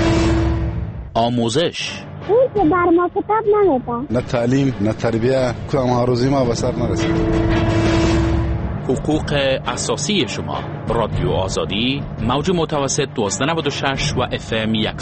آموزش این که بر ما کتاب نمیده، نه تعلیم نه تربیه، کدام ها روزی ما به سر نرسید. حقوق اساسی شما. رادیو آزادی، موج متوسط 1296 و FM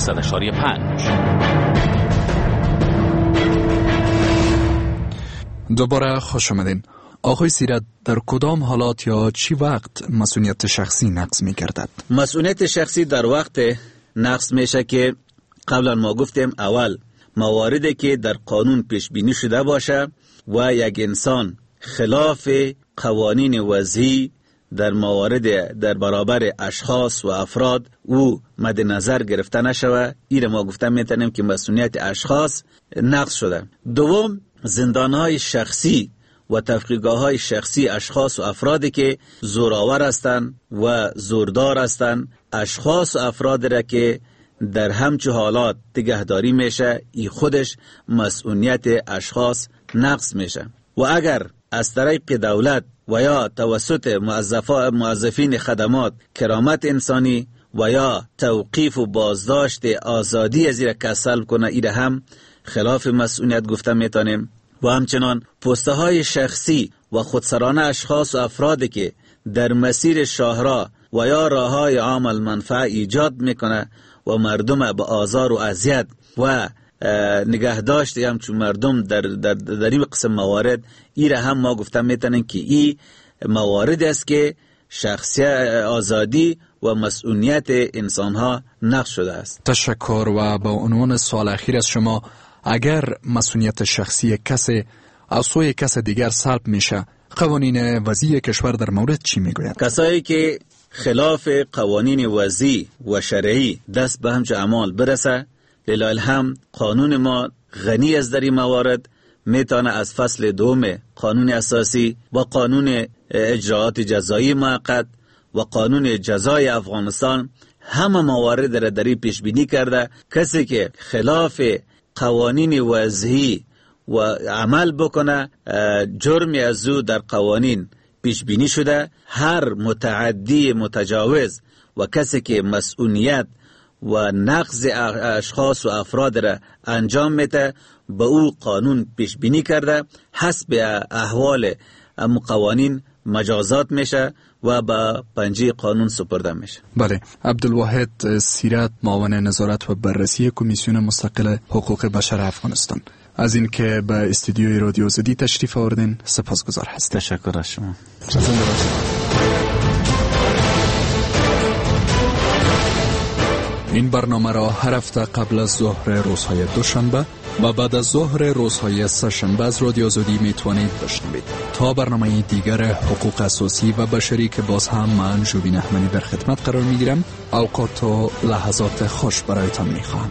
100.5. دوباره خوش آمدین. آقای سیرت، در کدام حالات یا چی وقت مسئولیت شخصی نقض می گردد؟ مسئولیت شخصی در وقت نقض میشه که قبلا ما گفتیم اول مواردی که در قانون پیش بینی شده باشه و یک انسان خلاف قوانین وضعی در موارد در برابر اشخاص و افراد او مد نظر گرفته نشوه، این ما گفتم میتونیم که مسئولیت اشخاص نقض شده. دوم، زندانهای شخصی و تفقیقگاه‌های شخصی اشخاص و افرادی که زورآور هستند و زوردار هستند، اشخاص و افراد را که در همچه حالات نگهداری میشه، ای خودش مسئولیت اشخاص نقض میشه. و اگر از طریق دولت و یا توسط موظفین خدمات کرامت انسانی و یا توقیف و بازداشت آزادی از این کس سلب کنه، این هم خلاف مسئولیت گفته میتونیم. و همچنان پسته های شخصی و خودسرانه اشخاص و افرادی که در مسیر شاهراه و یا راه های عام المنفعه ایجاد میکنه و مردم به آزار و اذیت و نگهداشت همچون مردم در این قسم موارد، این هم ما گفتم میتونیم که این موارد است که شخصی آزادی و مسئولیت انسانها نقض شده است. تشکر. و با عنوان سوال اخیر از شما، اگر مسئولیت شخصی کسی از سوی کس دیگر سلب میشه، قوانین وضعی کشور در مورد چی میگوید؟ کسایی که خلاف قوانین وضعی و شرعی دست به همچه اعمال برسه، لله الحمد قانون ما غنی از در این موارد، میتونه از فصل دوم قانون اساسی و قانون اجراعات جزایی موقت و قانون جزای افغانستان همه موارد را در این پیش بینی کرده. کسی که خلاف قوانین وضعی و عمل بکنه، جرمی از او در قوانین پیش بینی شده. هر متعدی متجاوز و کسی که مسئولیت و نقض اشخاص و افراد را انجام میده، به او قانون پیش بینی کرده، حسب احوال قوانین مجازات میشه و با پنجه قانون سپرده میشه. بله. عبدالواحد سیرت، معاون نظارت و بررسی کمیسیون مستقل حقوق بشر افغانستان، از این که به استودیوی رادیو آزادی تشریف آوردین سپاسگزار هستم. تشکر از شما. این برنامه را هر هفته قبل از ظهر روزهای دوشنبه و بعد از ظهر روزهای سه‌شنبه از رادیو آزادی میتوانید بشنوید. تا برنامه دیگر حقوق اساسی و بشری که باز هم من جوبین احمدی در خدمت قرار میگیرم، اوقات و لحظات خوش برایتان میخواهم.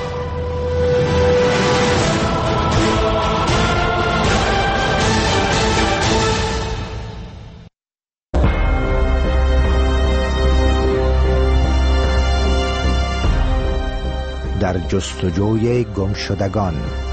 در جستجوی گمشدگان.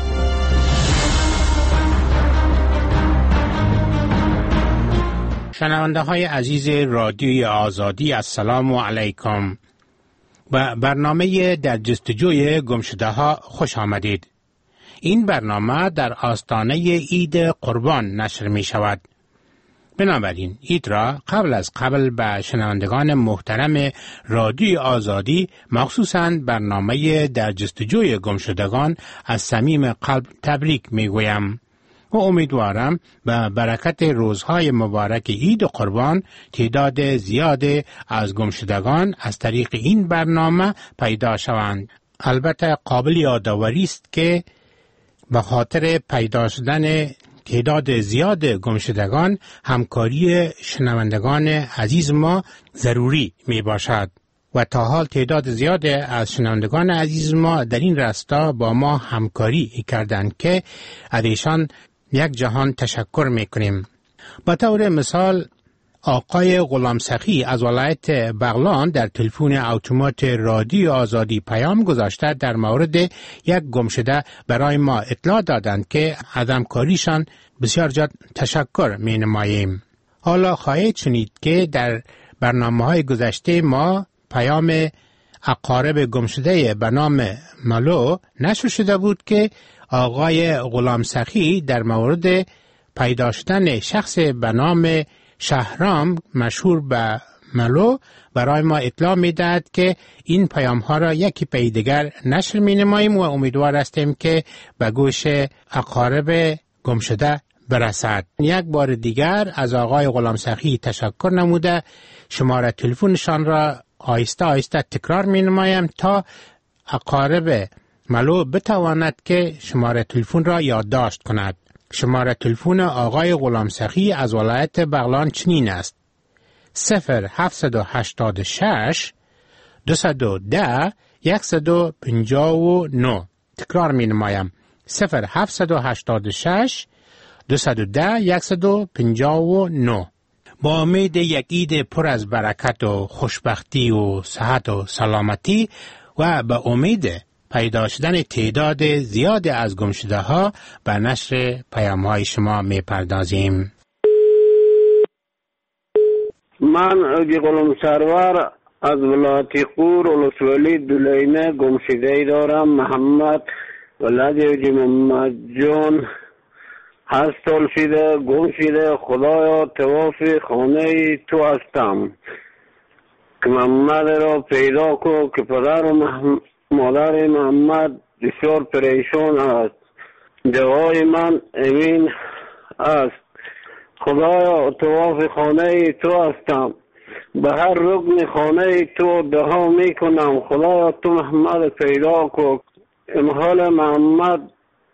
شنونده های عزیز رادیوی آزادی، السلام علیکم. به برنامه در جستجوی گمشده ها خوش آمدید. این برنامه در آستانه عید قربان نشر می شود. بنابراین عید را قبل به شنوندگان محترم رادیوی آزادی، مخصوصاً برنامه در جستجوی گمشدگان، از صمیم قلب تبریک میگویم و امیدوارم به برکت روزهای مبارک عید قربان تعداد زیاد از گمشدگان از طریق این برنامه پیدا شوند. البته قابل یادآوری است که به خاطر پیدا شدن تعداد زیاد گمشدگان، همکاری شنوندگان عزیز ما ضروری می باشد و تا حال تعداد زیاد از شنوندگان عزیز ما در این راستا با ما همکاری کردند که از ایشان یک جهان تشکر می کنیم. به طور مثال آقای غلام سخی از ولایت بغلان در تلفن اتومات رادیو آزادی پیام گذاشته در مورد یک گمشده برای ما اطلاع دادند که از همکاریشان بسیار زیاد تشکر می نماییم. حالا خواهید شنید که در برنامه‌های گذشته ما پیام اقارب گمشده به نام ملو نشر شده بود که آقای غلام سخی در مورد پیدا شدن شخص به نام شهرام مشهور به ملو برای ما اطلاع میدهد که این پیام ها را یکی پی دیگر نشر می نماییم و امیدوار هستیم که به گوش اقارب گمشده برسد. یک بار دیگر از آقای غلام سخی تشکر نموده شماره تلفنشان را آهسته آهسته تکرار می نمایم تا اقارب ملو بتواند که شماره تلفن را یادداشت کند. شماره تلفن آقای غلام سخی از ولایت بغلان چنین است: 0786 210 159. تکرار می نمایم: 0786 210 159. با امید یک عید پر از برکت و خوشبختی و صحت و سلامتی و به امید پیدا شدن تعداد زیاد از گمشده ها به نشر پیام های شما می پردازیم. من اوجی غلام سرور از ولایت قور ولسوالی دولینه گمشده دارم. محمد ولد اوجی محمد جان 8 سال شده گم شده. خدایا طواف خانه تو هستم که محمد را پیدا کو که پدر و مادر محمد بسیار پریشان است. دعای من امین است. خدایا طواف خانه تو هستم، به هر رکن خانه تو دعا می کنم. خدایا تو محمد پیدا کو. امحال محمد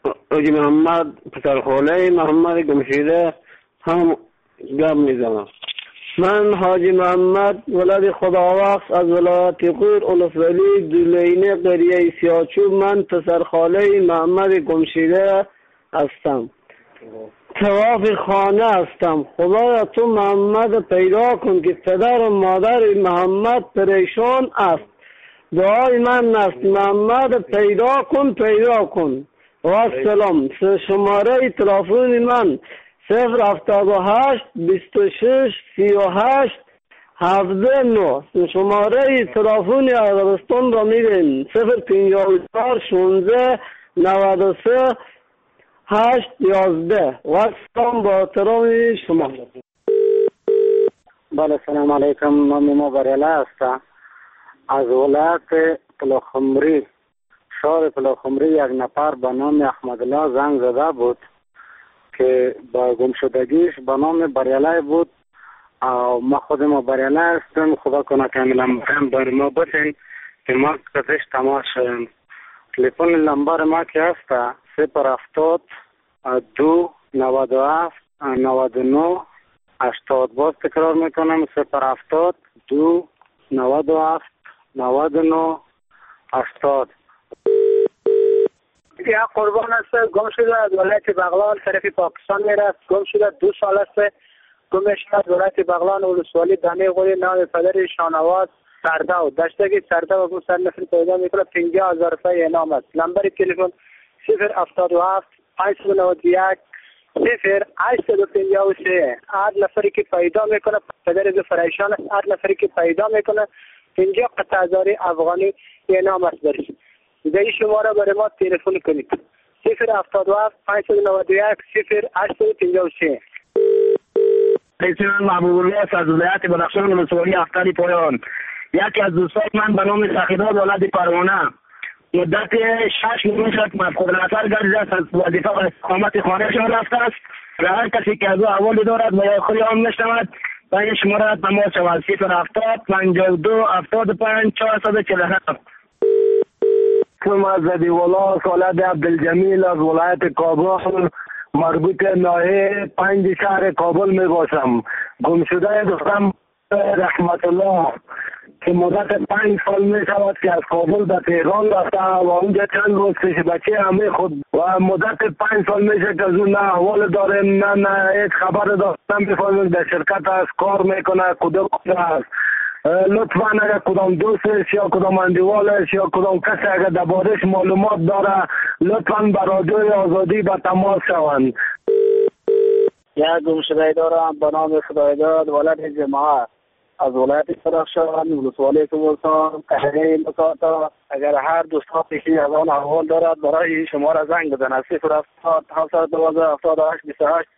پسر خاله محمد گمشیده هم گم میزنم. من حاجی محمد ولد خداوخش از ولایت قور ولسوالی دولینه قریه سیاچوب. من پسر خاله محمد گمشیده هستم، طواف خانه هستم. خدایا تو محمد پیدا کن که پدر و مادر محمد پریشان است. دعای من است محمد پیدا کن. و سلام. شماره تلفن من 078 26 38 79. شماره تلفن عربستان را میدین 054 16 93 8 11. و سلام با احترام شما. بله سلام علیکم. من ما بریاله هستم از ولایت پلاخمری شهر پلاخمری. یک نفر به نام احمدالله زنگ زده بود که با گمشدگیش به نام بریاله بود. ما خودم بریاله هستم. خدا کنه کاملا مهم داریم ما بسین که ما کتش تماس شدیم. تلفن نمبر ما که هست 070 2 97 99 80. باز تکرار میکنم 070 2 97 99 80. یا قربان است. گم شده از ولایت بغلان طرف پاکستان میره. گم شده 2 سال است. گمش از ولایت بغلان ولسوالی دانه غوری. نام پدر شانواز سرداو دشتگی سرداو و سر نفر پیدا میکنه. 50,000 روپیه انعام است. نمبر تلفن 077 591 0853. هر نفری که پیدا میکنه پدر پریشان است. هر نفری که پیدا میکنه 50,000 افغانی انعام است برش. به این شماره برای ما تلفن کنید 077 591 0853. اسم محبوب الله از ولایت بدخشان ولسوالی افتری پایان. یکی از دوستان من به نام سخیداد ولد پروانه مدت 6 ماه شد مفقود نظر گردیده است. از وظیفه و استقامت خانهشان رفته است و هر کسی که از او احوالی دارد و یا خودی آن نشنود و این شماره تماس شود 070 52 75 447. اسم از دیوالا سالد عبدالجمیل از ولایت کابل مربوط ناحیه 5 شهر کابل می باشم. گم شده دوستم رحمت الله که مدت 5 سال می شود که از کابل به تهران رفته و اونجا چند روز پیش بچه همه خود و مدت 5 سال میشه که از اون نه احوال داریم نه هیچ خبر داشتم. بفرمایید در شرکت از کار میکنه کدام است. لطفا اگر کدام دوستش یا کدام اندیوالش یا کدام کسی اگر دربارش معلومات داره لطفا به رادیوی آزادی به تماس شوند. یک گمشده دارم به نام خدایداد ولد جماعه از ولایت بدخشان ولسوالی کوهستان قهره مساطا. اگر هر دوستان پیشی از آن احوال دارد برای شماره زنگ بزنند 070 712 78 28.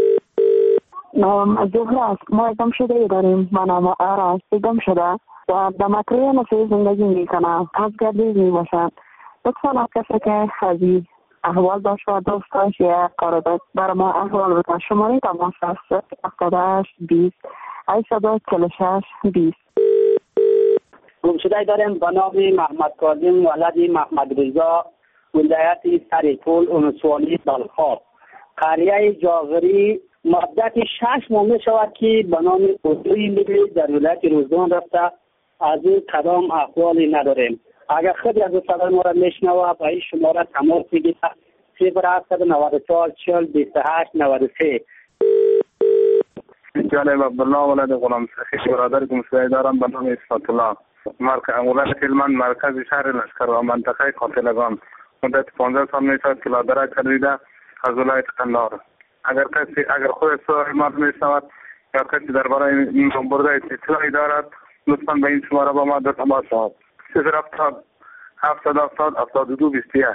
نام زهره است. ما گم شده داریم. من نام آرا است. گم شده و به مکروی نفی زندگی می کنم. از گردیز می باشد. لطفا از کسی که خزی احوال داشت و دوستاش یا قرارت بر ما احوال بکن. شماره تماس است 78 20 846 20. گمشده داریم به نام محمد کاظم ولد محمد رضا، ولایت سرپول، ولسوالی بلخاب، قریه جاغری. مدت 6 ماه می شود که به نام قدری در ولایت روزگان رفته. از این کدام احوالی نداریم. اگر خود از صدای ما را میشنوه به این شماره تماس بگیرد 0794 40 28 93. جانب عبدالله ولد غلام سخی برادر گمشده دارم به نام اصفت الله، ولایت هلمند، مرکز شهر لشکر و منطقه قاتلگان. مدت 15 سال می شود که لادرک کردیده از ولایت قندهار. اگر خود صدای ما را میشنود یا کسی درباره این برده اطلاعی دارد لطفاً به این شماره با ما در تماس شود. 070 770 72 21.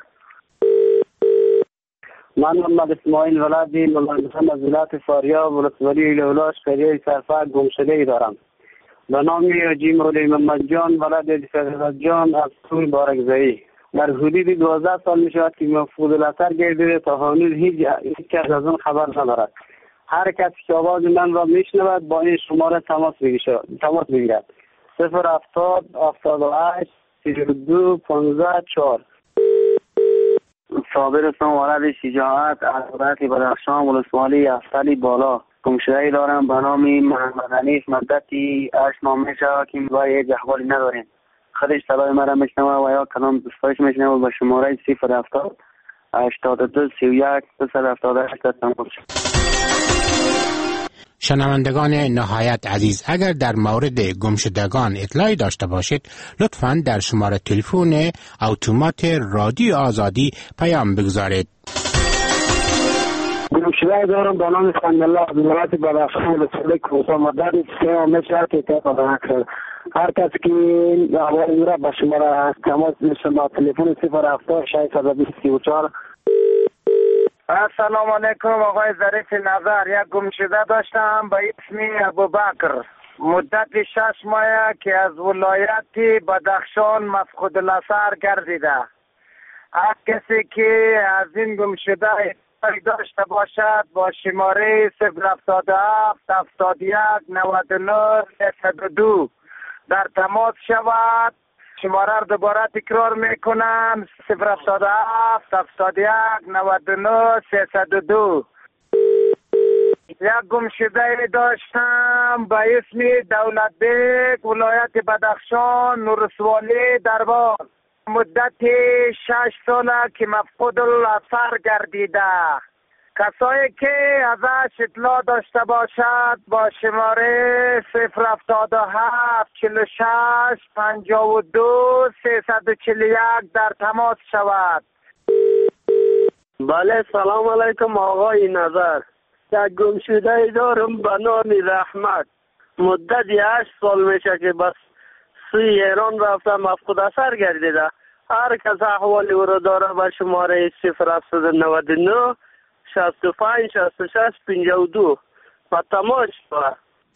من محمد اسماعیل ولد ملازم از ولایت فاریاب، ولسوالی لولاش، قریه سرفک گمشده دارم. به نام حاجی مولوی محمد جان ولد فضل جان از کوی بارکزئی. در حدود 12 سال می شود که مفقود الاثر گردیده، تا هنوز هیچ کس از آن خبر ندارد. هر کسی که آواز من را میشنود با این شماره تماس بگیرد. 070 78 32 15 4. صابر اسلام ولد شجاعت از ولایت بدخشان، ولسوالی افسلی بالا. گمشده‌ای دارم به نام محمد حنیف. مدتی 8 ماه می شود که با یک احوالی نداریم. خودش صدای مرا میشنوه و یا کلام دوستایش میشنوه با شماره 070 82 31 278 تماس شد. شنوندگان نهایت عزیز، اگر در مورد گمشدگان اطلاعی داشته باشید لطفاً در شماره تلفن اتومات رادیو آزادی پیام بگذارید. گمشده دارم به نام خندالله از ولایت بدخشان، ولسوالی کوسا. مدت 3 ماه می شود که تلفن کرد. هر کسی که احوال را به شماره تماس میشنوه تلفن 070 624. السلام علیکم آقای ظریف نظر. یک گمشده داشتم به اسم ابوبکر. مدت 6 ماه که از ولایت بدخشان مفقود الاثر گردیده. هر کسی که از این گمشده داشته باشد با شماره 077 71 99 302 در تماس شود. شماره را دوباره تکرار میکنم 077 71 99 302. یک گمشده داشتم به اسم دولت بیگ، ولایت بدخشان، نورسوالی دربار. مدت 6 ساله که مفقود الاثر گردیده. کسایی که ازش اطلاع داشته باشد با شماره 077 46 52 341 در تماس شود. بله سلام علیکم آقای نظر. یک گمشده دارم به نام رحمت. مدت 8 سال میشه که بس سوی ایران رفته مفقود اثر گردیده. هر کس احوالی او را داره به شماره 0799 65 66 52 و تماس شود.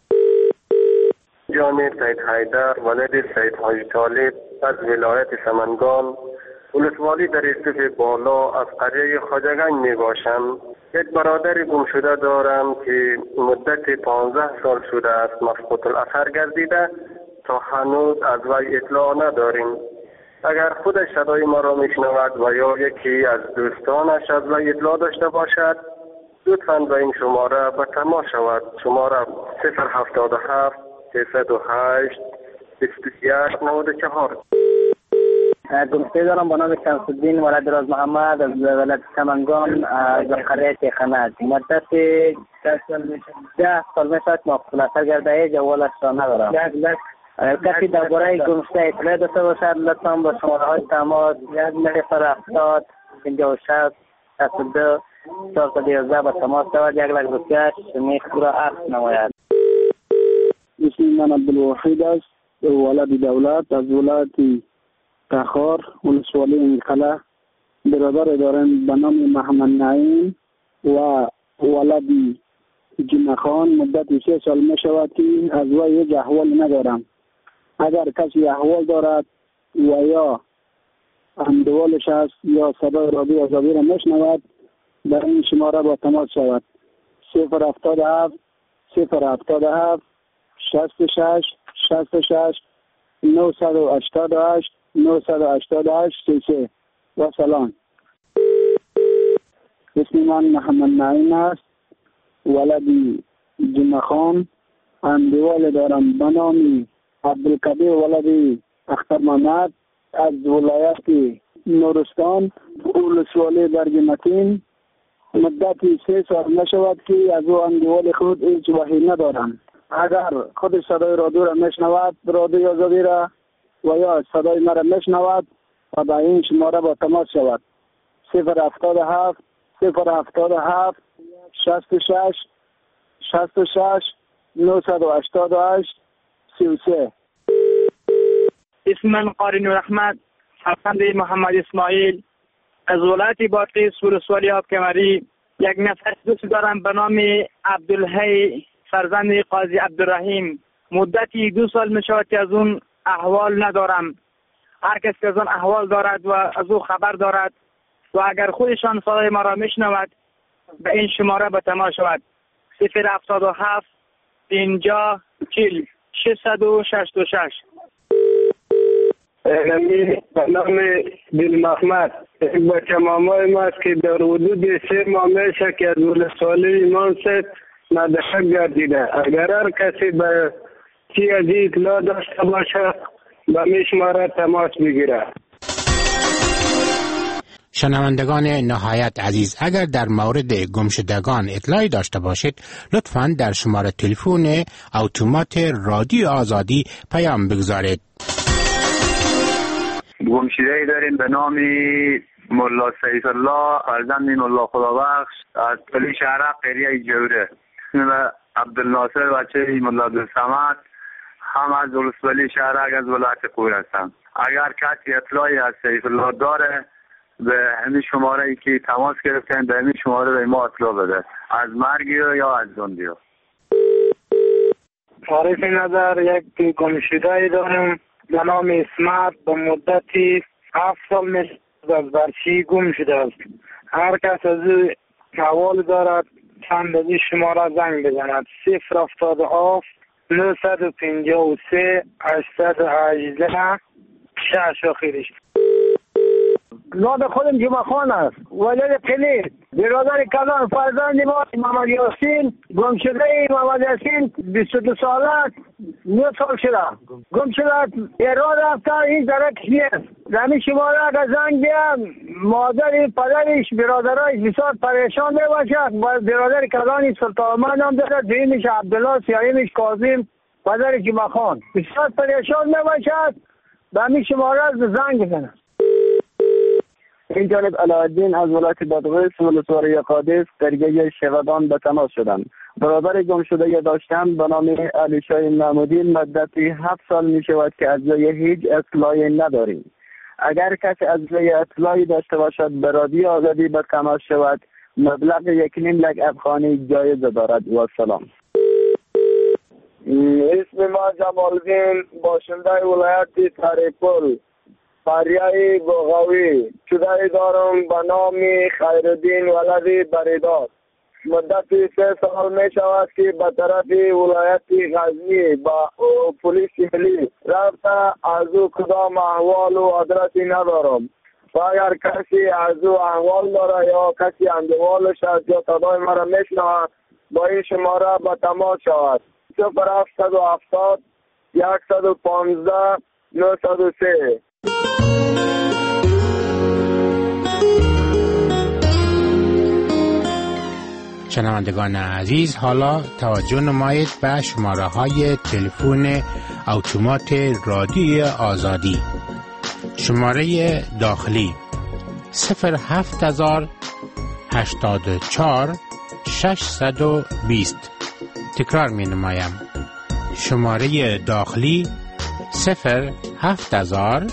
جامع سید حیدر ولد سید حاجی طالب از ولایت سمنگان، ولسوالی در استف بالا از قریه خواجگان می باشم. یک برادر گمشده دارم که مدت 15 سال شده است مفقود الاثر گردیده، تا هنوز از وی اطلاع نداریم. اگر خودش صدای ما را میشنود و یا یکی از دوستانش از وی اطلاع داشته باشد لطفاً به این شماره به تماس شود. شماره 077 308 21 94. گمشده دارم به نام شمس الدین ولد راز محمد از ولایت سمنگان از قریه تیخنک. مدت 10 سال میشد مفقود الاثر گردیده، جوالش را ندارم. کسی درباره گمشده اطلاع داشته باشد لطفاً با شماره های تماس 070 56 62 411 با تماس شود. 1 لک روپیه شمیخ را عرض نماید. اسم من عبدالوحید است، ولد دولت از ولایت تخار، ولسوالی انقلع. برادر دارم به نام محمد نعیم و ولد جنخان. مدت 3 سال می شود که از وی یک احوال ندارم. اگر کسی احوال دارد و یا اندوالش است یا صدای رادیو آزادی را میشنود در این شماره با تماس شود. 077 077 66 66 988 988 33 و سلام. اسم من محمد نعیم است، ولدی جمعه خان. اندوال دارم به نام عبدالکبیر ولدی اختر محمد از ولایت نورستان، ولسوالی برگ متین. مدتی 3 سال نشود که از او اندوال خود هیچ وحی ندارم. اگر خود صدای رادیو را میشنود، رادیو آزادی را، و یا صدای مرا میشنود و با این شماره با تماس شود. 077 077 66 66 988 33. اسم من قاری نورحمد، فرزند محمد اسماعیل از ولایت بادغیس، ولسوالی آبکمری. یک نفر دوست دارم به نام عبدالحی، فرزند قاضی عبدالرحیم. مدتی 2 سال می شود که از اون احوال ندارم. هر کس که از اون احوال دارد و از او خبر دارد و اگر خودشان صدای ما را میشنود به این شماره به تماس شود. 077 50 40 666. به نام دل محمد، یک بچه مامای ما است که در حدود 3 ماه میشه که از ولسوالی ایمان سید مدرسه گردیده. اگر هر کسی به چی از این اطلاع داشته باشه به می شماره تماس بگیره. شنوندگان نهایت عزیز، اگر در مورد گمشدگان اطلاعی داشته باشید لطفاً در شماره تلفن اتومات رادیو آزادی پیام بگذارید. گمشده‌ای داریم به نام ملا سیف الله، فرزند ملا خدابخش از پلی شهرک قریه جوره. و عبدالناصر بچه ملا عبدالصمد هم از ولسوالی شهرک از ولایت قور هستند. اگر کسی اطلاعی از سیف الله داره به همین شماره ای که تماس گرفتن به همین شماره به ما اطلاع بده، از مرگی یا از زندگی. تعریف نظر یک گمشده‌ای داریم به نام اسمت، به مدتی 7 سال میشه از برچی گم شده است. هر کس از حوال دارد چند از این شماره زنگ بزند. 077 953 818 6 آخرش. نام خودم جمعه خان است، ولد پلی، برادر کلان، فرزند ما محمد یاسین. گم شده محمد یاسین 22 ساله، 9 سال شده گم شده. ایران رفته، این درک نیست. زمین شماره اگر زنگ بیام مادر پدرش برادرایش بسیار پریشان میباشد. برادر کلانی سلطان نام دارد، دویمش عبدالله، سیایمش کاظم، پدر جمعه خان بسیار پریشان میباشد. به همین شماره زنگ بزنند. این جانب علاءالدین از ولایت بادغیس، ولسوالی قادس، قریه شهودان به تماس شدم. برادر گم شده داشتم به نام علیشاه محمودی. مدتی 7 سال می شود که از وی هیچ اطلاعی نداریم. اگر کسی از وی اطلاعی داشته باشد به رادیو آزادی به تماس شود. مبلغ 1.5 لک افغانی جایزه دارد. و سلام. اسم ما جمالدین، باشنده ولایت تریپول، قریه بوغاوی. چوده‌ای دارم به نام خیرالدین ولد بریداد. مدتی 3 سال می شود که به طرف ولایت غزنی با پلیس ملی رفته. از او کدام احوال و آدرسی ندارم. و اگر کسی از او احوال داره یا کسی اندوالش از یا صدای مرا میشنود با این شماره به تماس شود. 0770 115 903. شنوندگان عزیز، حالا توجه نمایید به شماره های تلفن اتومات رادیو آزادی. شماره داخلی 07000 84 620. تکرار می نمایم. شماره داخلی 07000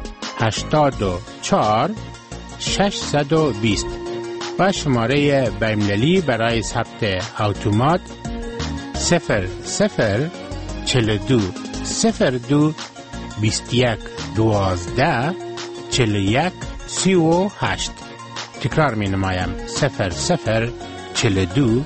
84 620 و شماره بین‌المللی برای ثبت اتومات 0042 02 21 12 41 38. تکرار می نمایم. 0042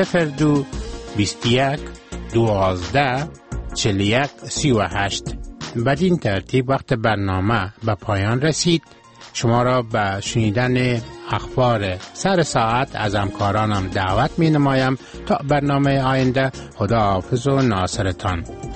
02 21 12 41 38. بدین ترتیب وقت برنامه به پایان رسید. شما را به شنیدن اخبار سر ساعت از همکارانم دعوت می نمایم. تا برنامه آینده، خدا حافظ و ناصرتان.